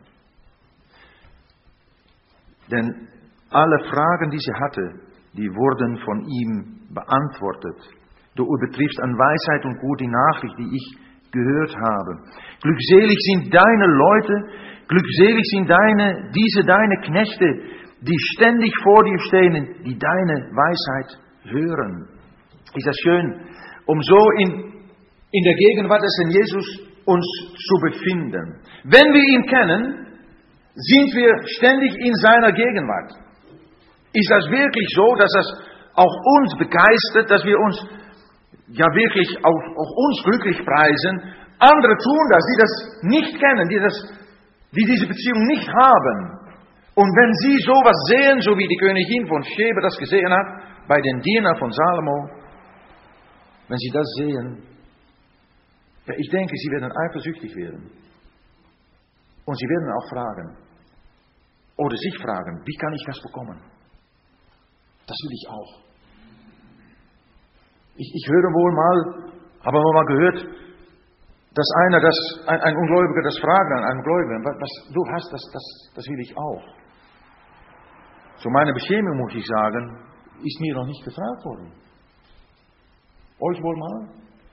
Denn alle Fragen, die sie hatte, die wurden von ihm beantwortet. Du übertriffst an Weisheit und Gut die Nachricht, die ich gehört habe. Glückselig sind deine Leute, glückselig sind diese deine Knechte, die ständig vor dir stehen, die deine Weisheit hören. Ist das schön, um so in der Gegenwart des Herrn Jesus uns zu befinden. Wenn wir ihn kennen, sind wir ständig in seiner Gegenwart. Ist das wirklich so, dass das auch uns begeistert, dass wir uns ja wirklich auch uns glücklich preisen? Andere tun das, die das nicht kennen, die diese Beziehung nicht haben. Und wenn sie sowas sehen, so wie die Königin von Sheba das gesehen hat, bei den Dienern von Salomo, wenn sie das sehen, ja, ich denke, sie werden eifersüchtig werden. Und sie werden auch fragen, oder sich fragen, wie kann ich das bekommen? Das will ich auch. Ich höre wohl mal, habe mal gehört, dass ein Ungläubiger das fragt an einem Gläubigen, was du hast, das will ich auch. Zu meiner Beschämung muss ich sagen, ist mir noch nicht gefragt worden. Euch wohl mal?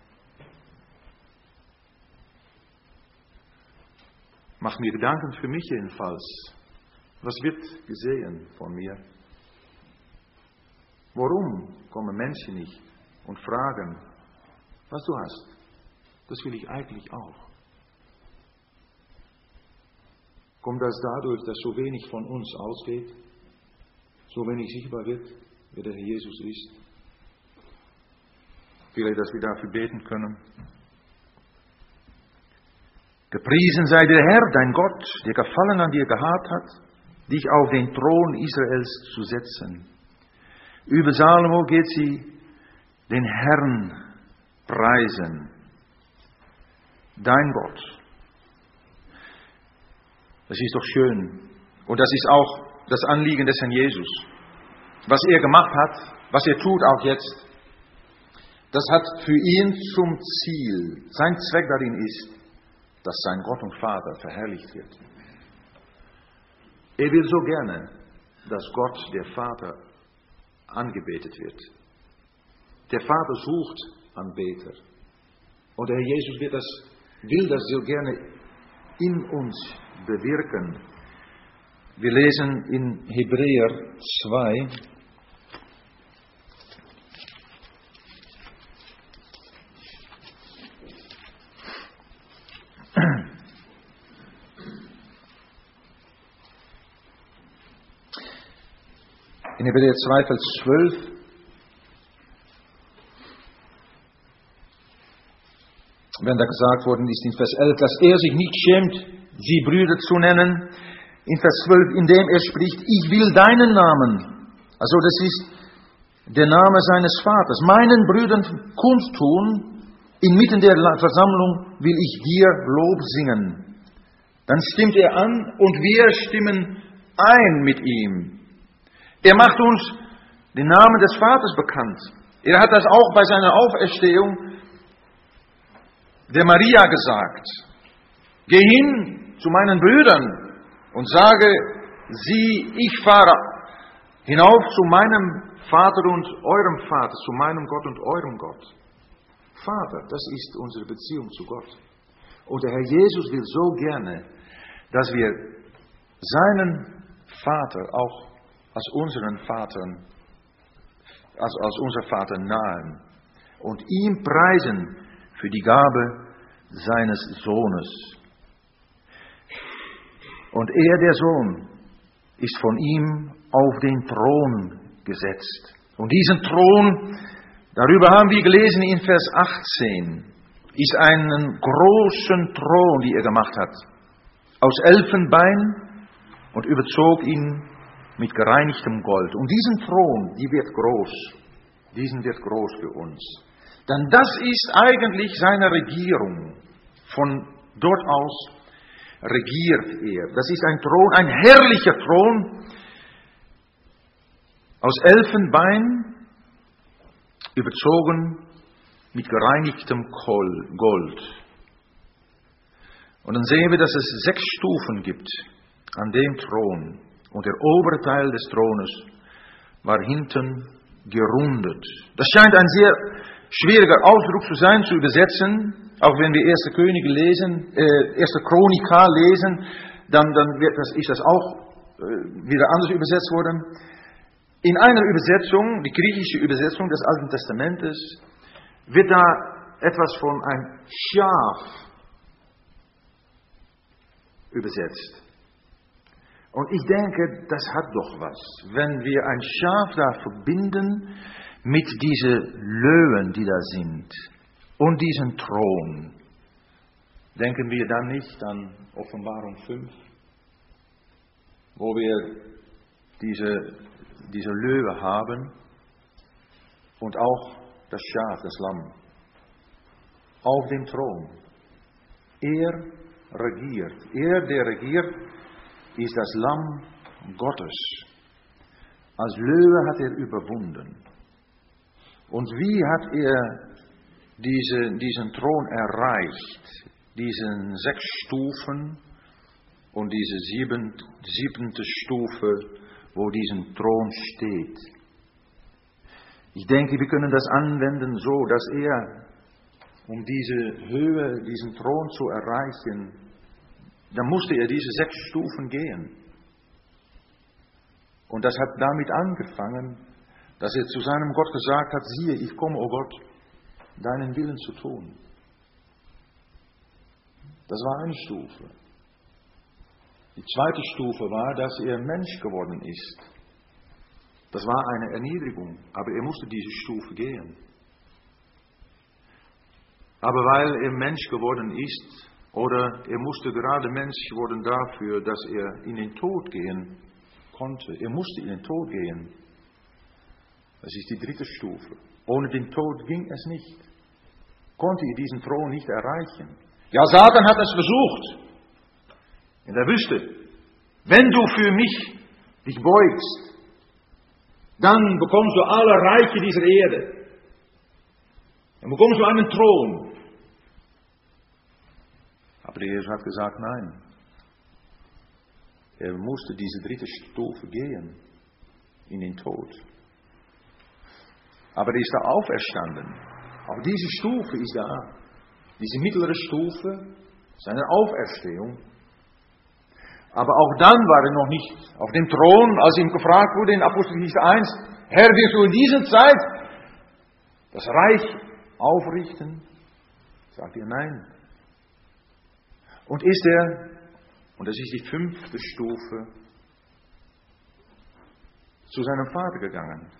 Macht mir Gedanken für mich jedenfalls. Was wird gesehen von mir? Warum kommen Menschen nicht und fragen, was du hast? Das will ich eigentlich auch. Kommt das dadurch, dass so wenig von uns ausgeht? So wenig sichtbar wird, wer der Herr Jesus ist? Vielleicht, dass wir dafür beten können. Gepriesen sei der Herr, dein Gott, der Gefallen an dir gehabt hat, dich auf den Thron Israels zu setzen. Über Salomo geht sie den Herrn preisen. Dein Gott. Das ist doch schön. Und das ist auch das Anliegen des Herrn Jesus. Was er gemacht hat, was er tut auch jetzt, das hat für ihn zum Ziel, sein Zweck darin ist, dass sein Gott und Vater verherrlicht wird. Er will so gerne, dass Gott, der Vater, angebetet wird. Der Vater sucht Anbeter. Und der Herr Jesus will das so gerne in uns bewirken. Wir lesen in Hebräer 2, in Hebräer 2, Vers 12, wenn da gesagt worden ist in Vers 11, dass er sich nicht schämt, sie Brüder zu nennen, in Vers 12, indem er spricht, ich will deinen Namen, also das ist der Name seines Vaters, meinen Brüdern kundtun, inmitten der Versammlung will ich dir Lob singen. Dann stimmt er an und wir stimmen ein mit ihm. Er macht uns den Namen des Vaters bekannt. Er hat das auch bei seiner Auferstehung der Maria gesagt. Geh hin zu meinen Brüdern und sage, sieh, ich fahre hinauf zu meinem Vater und eurem Vater, zu meinem Gott und eurem Gott. Vater, das ist unsere Beziehung zu Gott. Und der Herr Jesus will so gerne, dass wir seinen Vater auch als unseren Vater, als unser Vater nahen und ihm preisen für die Gabe seines Sohnes. Und er, der Sohn, ist von ihm auf den Thron gesetzt. Und diesen Thron, darüber haben wir gelesen in Vers 18, ist einen großen Thron, die er gemacht hat, aus Elfenbein und überzog ihn mit gereinigtem Gold. Und diesen Thron, diesen wird groß für uns. Denn das ist eigentlich seine Regierung. Von dort aus regiert er. Das ist ein Thron, ein herrlicher Thron, aus Elfenbein, überzogen mit gereinigtem Gold. Und dann sehen wir, dass es 6 Stufen gibt an dem Thron. Und der obere Teil des Thrones war hinten gerundet. Das scheint ein sehr schwieriger Ausdruck zu sein, zu übersetzen. Auch wenn wir 1. Könige lesen, 1. Chronika lesen, dann ist das auch wieder anders übersetzt worden. In einer Übersetzung, die griechische Übersetzung des Alten Testamentes, wird da etwas von ein Schaf übersetzt. Und ich denke, das hat doch was. Wenn wir ein Schaf da verbinden mit diesen Löwen, die da sind, und diesen Thron, denken wir dann nicht an Offenbarung 5, wo wir diese Löwe haben und auch das Schaf, das Lamm, auf dem Thron. Er regiert. Er, der regiert, ist das Lamm Gottes. Als Löwe hat er überwunden. Und wie hat er diesen Thron erreicht? Diesen 6 Stufen und diese siebente Stufe, wo diesen Thron steht. Ich denke, wir können das anwenden so, dass er, um diese Höhe, diesen Thron zu erreichen, dann musste er diese 6 Stufen gehen. Und das hat damit angefangen, dass er zu seinem Gott gesagt hat, siehe, ich komme, o Gott, deinen Willen zu tun. Das war eine Stufe. Die zweite Stufe war, dass er Mensch geworden ist. Das war eine Erniedrigung, aber er musste diese Stufe gehen. Aber weil er Mensch geworden ist, oder er musste gerade Mensch geworden dafür, dass er in den Tod gehen konnte. Er musste in den Tod gehen. Das ist die 3. Stufe. Ohne den Tod ging es nicht. Konnte er diesen Thron nicht erreichen. Ja, Satan hat es versucht. In der Wüste. Wenn du für mich dich beugst, dann bekommst du alle Reiche dieser Erde. Dann bekommst du einen Thron. Aber Jesus hat gesagt, nein. Er musste diese 3. Stufe gehen, in den Tod. Aber er ist da auferstanden. Auch diese Stufe ist da. Diese mittlere Stufe, seine Auferstehung. Aber auch dann war er noch nicht auf dem Thron, als ihm gefragt wurde in Apostelgeschichte 1, Herr, wirst du in dieser Zeit das Reich aufrichten? Sagt er, nein. Und ist er, und das ist die 5. Stufe, zu seinem Vater gegangen.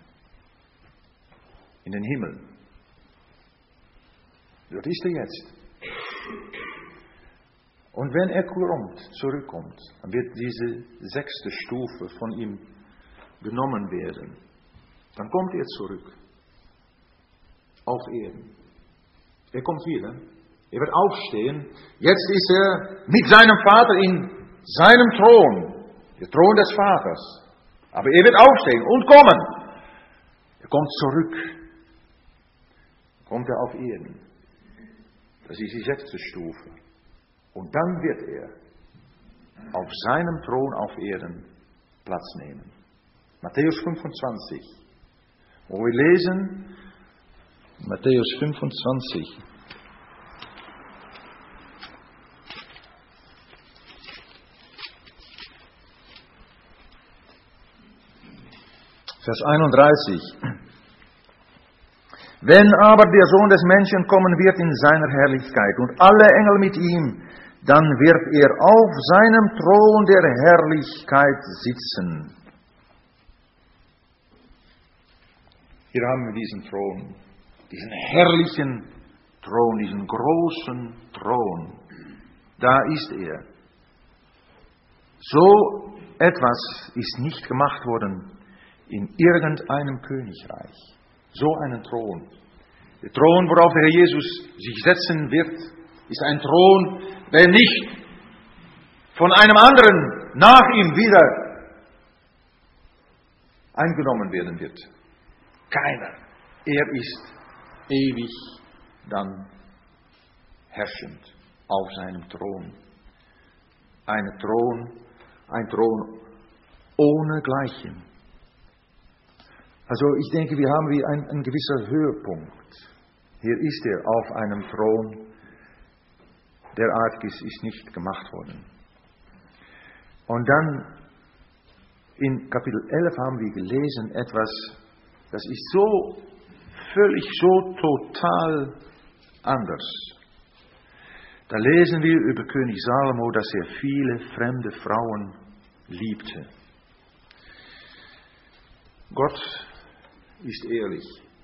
In den Himmel. Dort ist er jetzt. Und wenn er zurückkommt, dann wird diese 6. Stufe von ihm genommen werden. Dann kommt er zurück. Auf Erden. Er kommt wieder. Er wird aufstehen. Jetzt ist er mit seinem Vater in seinem Thron. Der Thron des Vaters. Aber er wird aufstehen und kommen. Er kommt zurück. Kommt er auf Erden. Das ist die 6. Stufe. Und dann wird er auf seinem Thron auf Erden Platz nehmen. Matthäus 25. Wo wir lesen, Matthäus 25. Vers 31. Wenn aber der Sohn des Menschen kommen wird in seiner Herrlichkeit und alle Engel mit ihm, dann wird er auf seinem Thron der Herrlichkeit sitzen. Hier haben wir diesen Thron, diesen herrlichen Thron, diesen großen Thron. Da ist er. So etwas ist nicht gemacht worden in irgendeinem Königreich. So einen Thron. Der Thron, worauf der Herr Jesus sich setzen wird, ist ein Thron, der nicht von einem anderen nach ihm wieder eingenommen werden wird. Keiner. Er ist ewig dann herrschend auf seinem Thron. Ein Thron ohne Gleichen. Also ich denke, wir haben wie ein gewisser Höhepunkt. Hier ist er auf einem Thron. Derartiges ist nicht gemacht worden. Und dann in Kapitel 11 haben wir gelesen etwas, das ist so völlig so total anders. Da lesen wir über König Salomo, dass er viele fremde Frauen liebte. Gott ist ehrlich.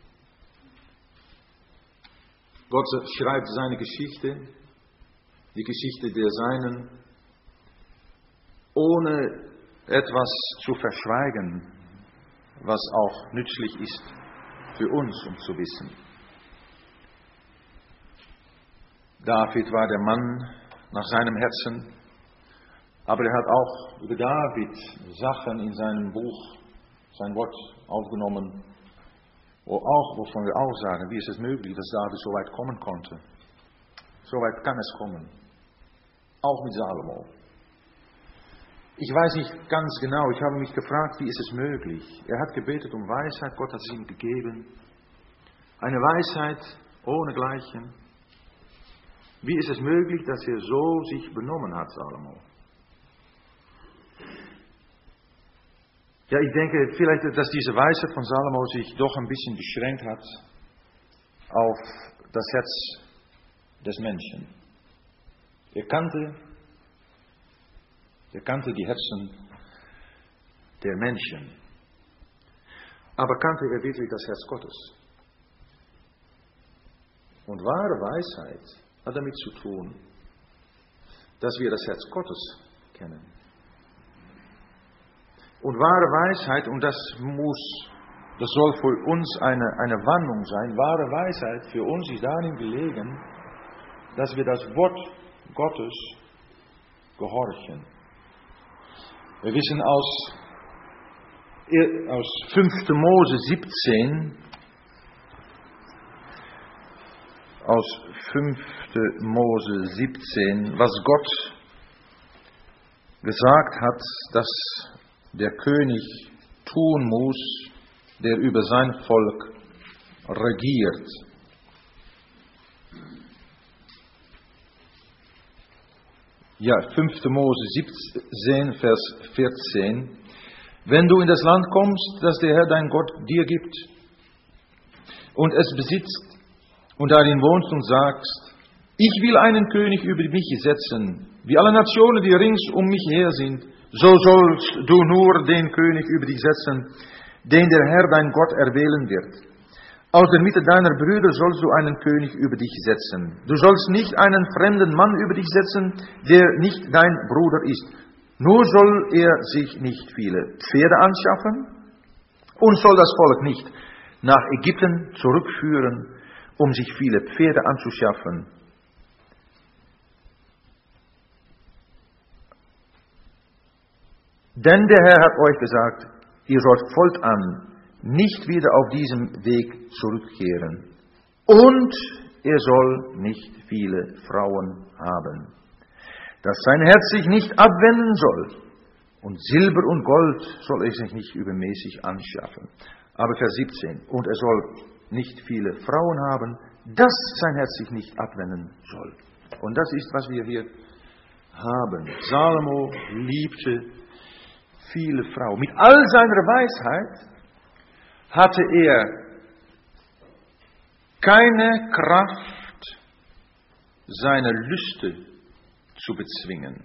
Gott schreibt seine Geschichte, die Geschichte der Seinen, ohne etwas zu verschweigen, was auch nützlich ist für uns, um zu wissen. David war der Mann nach seinem Herzen, aber er hat auch über David Sachen in seinem Buch, sein Wort aufgenommen, wovon wir auch sagen, wie ist es möglich, dass David so weit kommen konnte. So weit kann es kommen. Auch mit Salomo. Ich weiß nicht ganz genau, ich habe mich gefragt, wie ist es möglich? Er hat gebetet um Weisheit, Gott hat es ihm gegeben. Eine Weisheit ohne Gleichen. Wie ist es möglich, dass er so sich benommen hat, Salomo? Ja, ich denke vielleicht, dass diese Weisheit von Salomo sich doch ein bisschen beschränkt hat auf das Herz des Menschen. Er kannte die Herzen der Menschen. Aber kannte er wirklich das Herz Gottes? Und wahre Weisheit hat damit zu tun, dass wir das Herz Gottes kennen. Und wahre Weisheit, und das soll für uns eine Wandlung sein, wahre Weisheit für uns ist darin gelegen, dass wir das Wort Gottes gehorchen. Wir wissen aus 5. Mose 17, was Gott gesagt hat, dass der König tun muss, der über sein Volk regiert. Ja, 5. Mose 17, Vers 14. Wenn du in das Land kommst, das der Herr dein Gott dir gibt, und es besitzt, und darin wohnst und sagst, ich will einen König über mich setzen, wie alle Nationen, die rings um mich her sind, so sollst du nur den König über dich setzen, den der Herr dein Gott erwählen wird. Aus der Mitte deiner Brüder sollst du einen König über dich setzen. Du sollst nicht einen fremden Mann über dich setzen, der nicht dein Bruder ist. Nur soll er sich nicht viele Pferde anschaffen und soll das Volk nicht nach Ägypten zurückführen, um sich viele Pferde anzuschaffen. Denn der Herr hat euch gesagt, ihr sollt fortan nicht wieder auf diesem Weg zurückkehren. Und er soll nicht viele Frauen haben, dass sein Herz sich nicht abwenden soll. Und Silber und Gold soll er sich nicht übermäßig anschaffen. Aber Vers 17, und er soll nicht viele Frauen haben, dass sein Herz sich nicht abwenden soll. Und das ist, was wir hier haben. Salomo liebte viele Frauen. Mit all seiner Weisheit hatte er keine Kraft, seine Lüste zu bezwingen.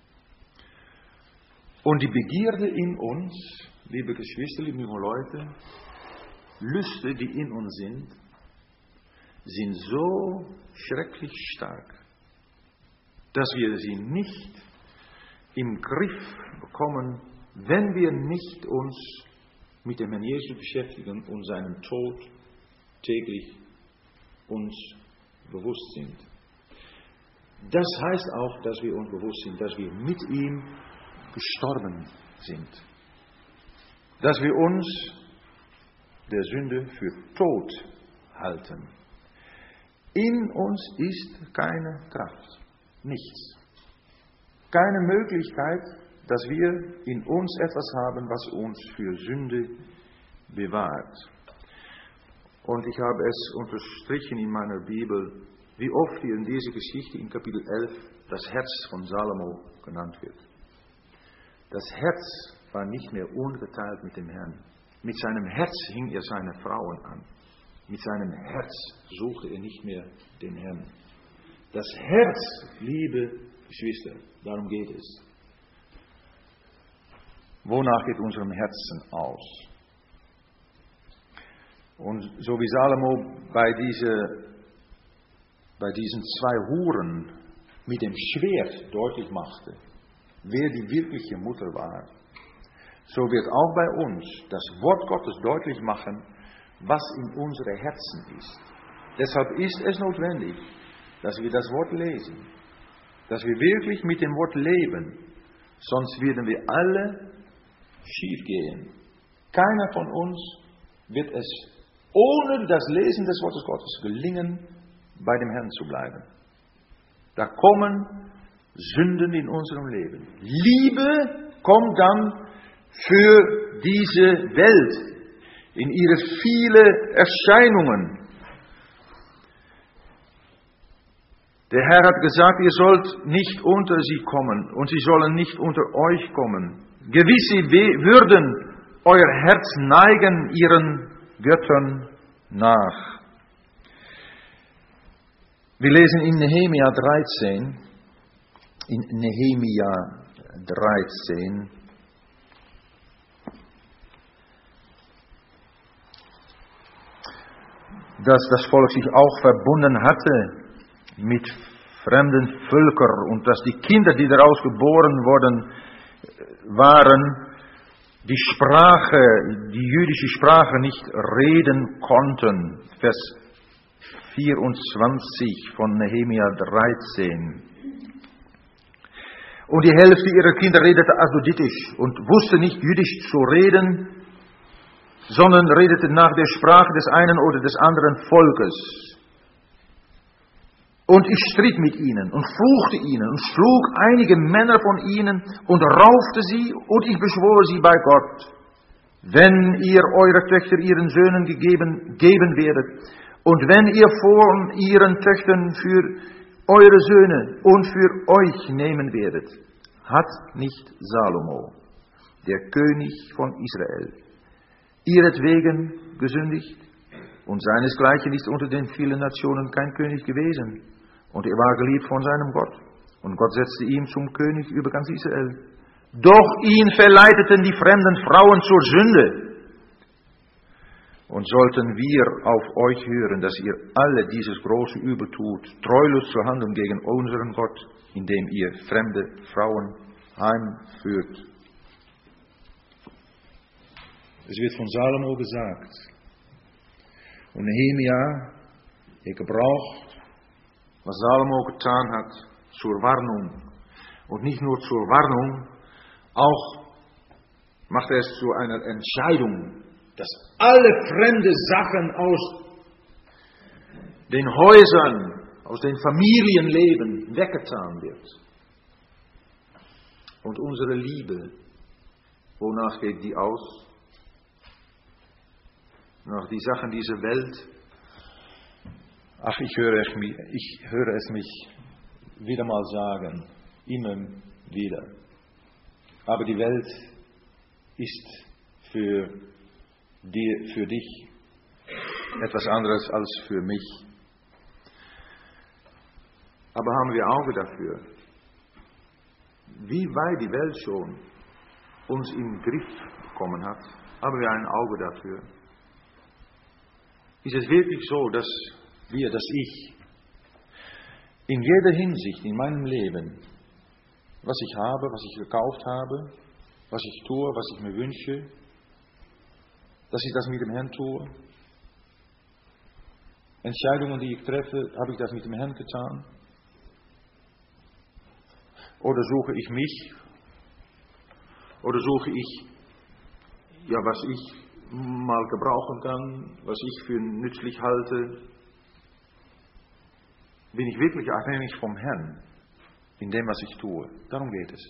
Und die Begierde in uns, liebe Geschwister, liebe Leute, Lüste, die in uns sind so schrecklich stark, dass wir sie nicht im Griff bekommen, wenn wir nicht uns mit dem Herrn Jesus beschäftigen und seinem Tod täglich uns bewusst sind. Das heißt auch, dass wir uns bewusst sind, dass wir mit ihm gestorben sind. Dass wir uns der Sünde für tot halten. In uns ist keine Kraft, nichts. Keine Möglichkeit, dass wir in uns etwas haben, was uns für Sünde bewahrt. Und ich habe es unterstrichen in meiner Bibel, wie oft hier in dieser Geschichte in Kapitel 11 das Herz von Salomo genannt wird. Das Herz war nicht mehr ungeteilt mit dem Herrn. Mit seinem Herz hing er seine Frauen an. Mit seinem Herz suchte er nicht mehr den Herrn. Das Herz, liebe Geschwister, darum geht es. Wonach geht unserem Herzen aus? Und so wie Salomo bei diesen zwei Huren mit dem Schwert deutlich machte, wer die wirkliche Mutter war, so wird auch bei uns das Wort Gottes deutlich machen, was in unsere Herzen ist. Deshalb ist es notwendig, dass wir das Wort lesen, dass wir wirklich mit dem Wort leben, sonst werden wir alle schief gehen. Keiner von uns wird es ohne das Lesen des Wortes Gottes gelingen, bei dem Herrn zu bleiben. Da kommen Sünden in unserem Leben. Liebe kommt dann für diese Welt in ihre viele Erscheinungen. Der Herr hat gesagt, ihr sollt nicht unter sie kommen und sie sollen nicht unter euch kommen. Gewiss, sie würden euer Herz neigen ihren Göttern nach. Wir lesen in Nehemia 13, dass das Volk sich auch verbunden hatte mit fremden Völkern und dass die Kinder, die daraus geboren worden waren, die Sprache, die jüdische Sprache nicht reden konnten. Vers 24 von Nehemia 13. Und die Hälfte ihrer Kinder redete Asdoditisch und wusste nicht Jüdisch zu reden, sondern redete nach der Sprache des einen oder des anderen Volkes. Und ich stritt mit ihnen und fluchte ihnen und schlug einige Männer von ihnen und raufte sie und ich beschwor sie bei Gott, wenn ihr eure Töchter ihren Söhnen geben werdet und wenn ihr von ihren Töchtern für eure Söhne und für euch nehmen werdet, hat nicht Salomo, der König von Israel, ihretwegen gesündigt und seinesgleichen ist unter den vielen Nationen kein König gewesen. Und er war geliebt von seinem Gott. Und Gott setzte ihn zum König über ganz Israel. Doch ihn verleiteten die fremden Frauen zur Sünde. Und sollten wir auf euch hören, dass ihr alle dieses große Übel tut, treulos zur Handlung gegen unseren Gott, indem ihr fremde Frauen heimführt. Es wird von Salomo gesagt. Und Nehemia, er gebraucht, was Salomo getan hat, zur Warnung. Und nicht nur zur Warnung, auch macht er es zu einer Entscheidung, dass alle fremde Sachen aus den Häusern, aus den Familienleben weggetan wird. Und unsere Liebe, wonach geht die aus? Nach die Sachen dieser Welt. Ach, ich höre es mich wieder mal sagen, immer wieder. Aber die Welt ist für dich etwas anderes als für mich. Aber haben wir Auge dafür, wie weit die Welt schon uns im Griff bekommen hat? Haben wir ein Auge dafür? Ist es wirklich so, dass ich in jeder Hinsicht in meinem Leben, was ich habe, was ich gekauft habe, was ich tue, was ich mir wünsche, dass ich das mit dem Herrn tue? Entscheidungen, die ich treffe, habe ich das mit dem Herrn getan? Oder suche ich mich? Oder suche ich, was ich mal gebrauchen kann, was ich für nützlich halte? Bin ich wirklich abhängig vom Herrn in dem, was ich tue? Darum geht es.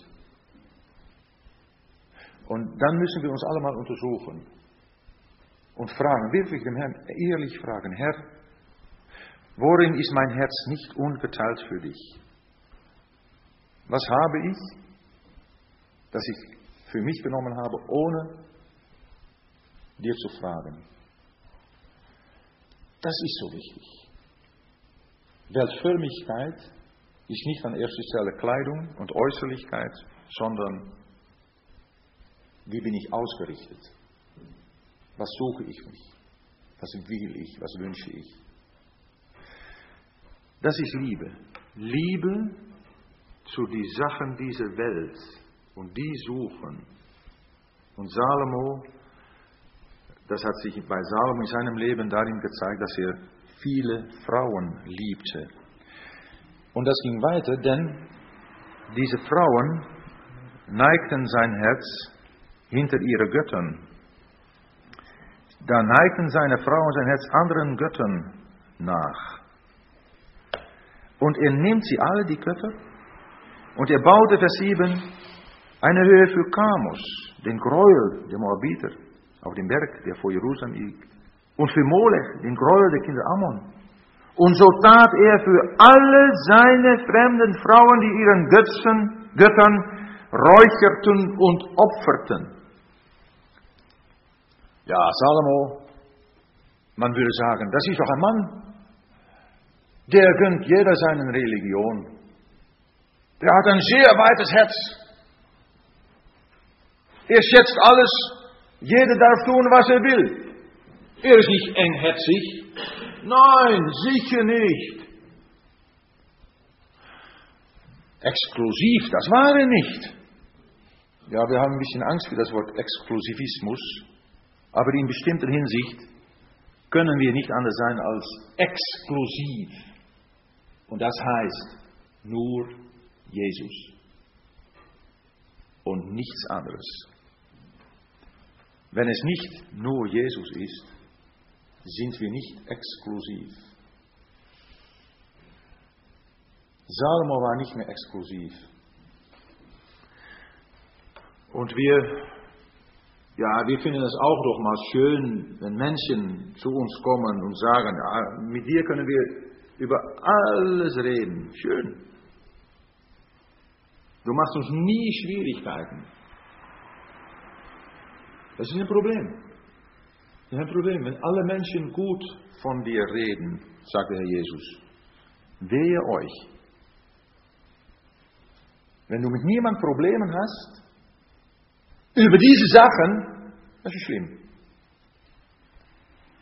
Und dann müssen wir uns alle mal untersuchen und fragen, wirklich dem Herrn ehrlich fragen: Herr, worin ist mein Herz nicht ungeteilt für dich? Was habe ich, das ich für mich genommen habe, ohne dir zu fragen? Das ist so wichtig. Weltförmigkeit ist nicht an erster Stelle Kleidung und Äußerlichkeit, sondern wie bin ich ausgerichtet? Was suche ich mich? Was will ich? Was wünsche ich? Das ist Liebe. Liebe zu den Sachen dieser Welt und die suchen. Und Salomo, das hat sich bei Salomo in seinem Leben darin gezeigt, dass er viele Frauen liebte. Und das ging weiter, denn diese Frauen neigten sein Herz hinter ihre Göttern. Da neigten seine Frauen sein Herz anderen Göttern nach. Und er nimmt sie alle, die Götter, und er baute, Vers 7, eine Höhe für Kamos, den Gräuel der Moabiter, auf dem Berg, der vor Jerusalem liegt, und für Molech, den Gräuel der Kinder Ammon. Und so tat er für alle seine fremden Frauen, die ihren Göttern räucherten und opferten. Ja, Salomo, man würde sagen, das ist doch ein Mann, der gönnt jeder seine Religion. Der hat ein sehr weites Herz. Er schätzt alles, jeder darf tun, was er will. Er ist nicht engherzig. Nein, sicher nicht. Exklusiv, das war er nicht. Ja, wir haben ein bisschen Angst für das Wort Exklusivismus, aber in bestimmter Hinsicht können wir nicht anders sein als exklusiv. Und das heißt nur Jesus und nichts anderes. Wenn es nicht nur Jesus ist, sind wir nicht exklusiv. Salomo war nicht mehr exklusiv. Und wir finden es auch doch mal schön, wenn Menschen zu uns kommen und sagen, ja, mit dir können wir über alles reden. Schön. Du machst uns nie Schwierigkeiten. Das ist ein Problem. Das ist ein Problem, wenn alle Menschen gut von dir reden, sagt der Herr Jesus. Wehe euch. Wenn du mit niemandem Probleme hast, über diese Sachen, das ist schlimm.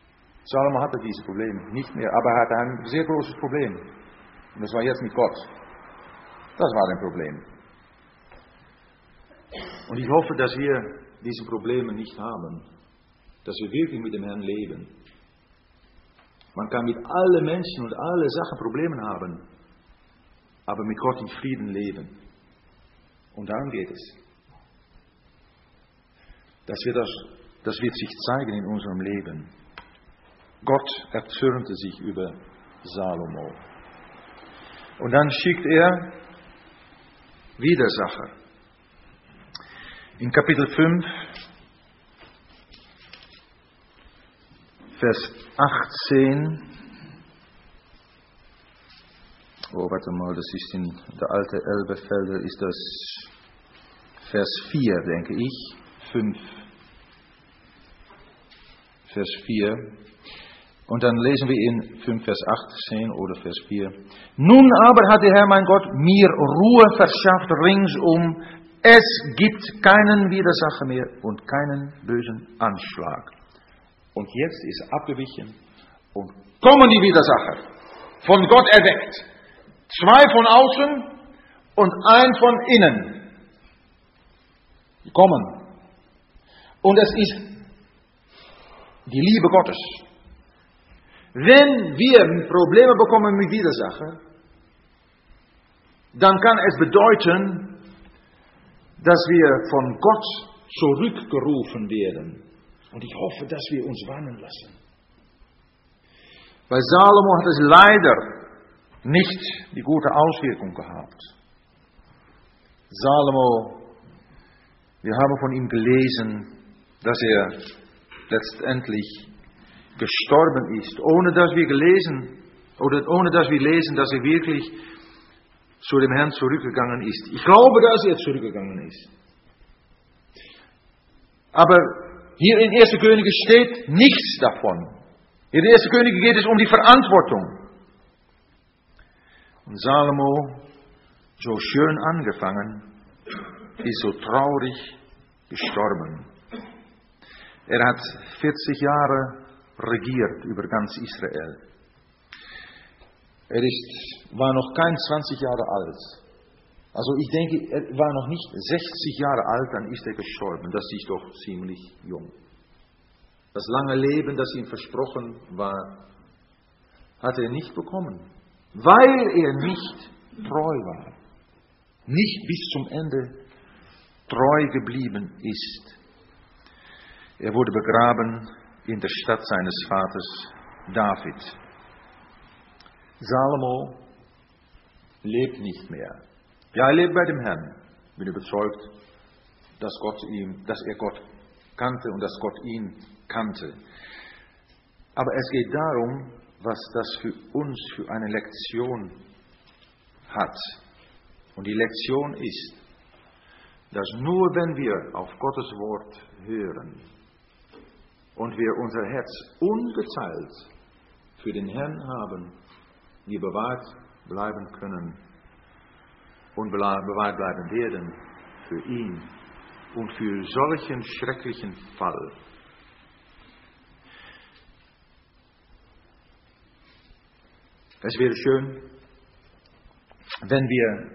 Salomo hatte dieses Problem nicht mehr, aber er hatte ein sehr großes Problem. Und das war jetzt mit Gott. Das war ein Problem. Und ich hoffe, dass wir diese Probleme nicht haben. Dass wir wirklich mit dem Herrn leben. Man kann mit allen Menschen und allen Sachen Probleme haben, aber mit Gott in Frieden leben. Und darum geht es. Das wird sich zeigen in unserem Leben. Gott erzürnte sich über Salomo. Und dann schickt er Widersacher. In Kapitel 5, Vers 18. Warte mal, das ist in der alte Elberfelder, ist das Vers 4, denke ich. 5, Vers 4. Und dann lesen wir in 5, Vers 18 oder Vers 4. Nun aber hat der Herr mein Gott mir Ruhe verschafft ringsum. Es gibt keinen Widersacher mehr und keinen bösen Anschlag. Und jetzt ist er abgewichen und kommen die Widersacher, von Gott erweckt. 2 von außen und 1 von innen. Die kommen. Und es ist die Liebe Gottes. Wenn wir Probleme bekommen mit Widersacher, dann kann es bedeuten, dass wir von Gott zurückgerufen werden. Und ich hoffe, dass wir uns warnen lassen. Bei Salomo hat es leider nicht die gute Auswirkung gehabt. Salomo, wir haben von ihm gelesen, dass er letztendlich gestorben ist, ohne dass wir lesen, dass er wirklich zu dem Herrn zurückgegangen ist. Ich glaube, dass er zurückgegangen ist. Aber hier in 1. Könige steht nichts davon. In 1. Könige geht es um die Verantwortung. Und Salomo, so schön angefangen, ist so traurig gestorben. Er hat 40 Jahre regiert über ganz Israel. Er war noch kein 20 Jahre alt. Also ich denke, er war noch nicht 60 Jahre alt, dann ist er gestorben. Das ist doch ziemlich jung. Das lange Leben, das ihm versprochen war, hat er nicht bekommen. Weil er nicht treu war. Nicht bis zum Ende treu geblieben ist. Er wurde begraben in der Stadt seines Vaters David. Salomo lebt nicht mehr. Ja, er lebt bei dem Herrn. Ich bin überzeugt, dass er Gott kannte und dass Gott ihn kannte. Aber es geht darum, was das für uns für eine Lektion hat. Und die Lektion ist, dass nur wenn wir auf Gottes Wort hören und wir unser Herz ungeteilt für den Herrn haben, wir bewahrt bleiben können und bewahrt bleiben werden für ihn und für solchen schrecklichen Fall. Es wäre schön, wenn wir,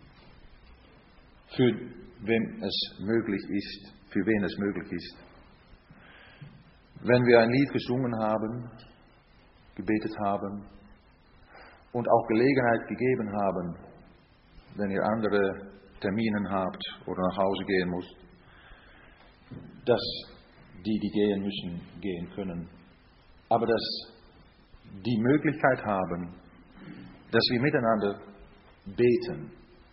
für wen es möglich ist, wenn wir ein Lied gesungen haben, gebetet haben und auch Gelegenheit gegeben haben, wenn ihr andere Termine habt oder nach Hause gehen müsst, dass die gehen müssen, gehen können. Aber dass die Möglichkeit haben, dass wir miteinander beten.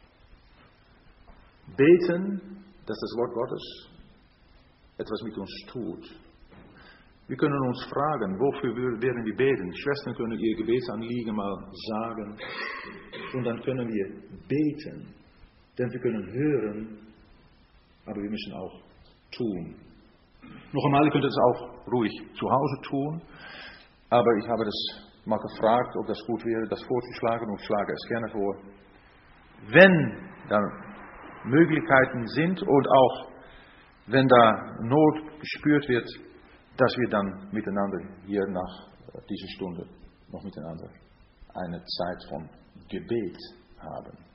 Beten, dass das Wort Gottes etwas mit uns tut. Wir können uns fragen, wofür werden wir beten? Die Schwestern können ihr Gebetsanliegen mal sagen und dann können wir beten. Denn wir können hören, aber wir müssen auch tun. Noch einmal, ihr könnt es auch ruhig zu Hause tun, aber ich habe das mal gefragt, ob das gut wäre, das vorzuschlagen und schlage es gerne vor. Wenn da Möglichkeiten sind und auch wenn da Not gespürt wird, dass wir dann miteinander hier nach dieser Stunde noch miteinander eine Zeit von Gebet haben.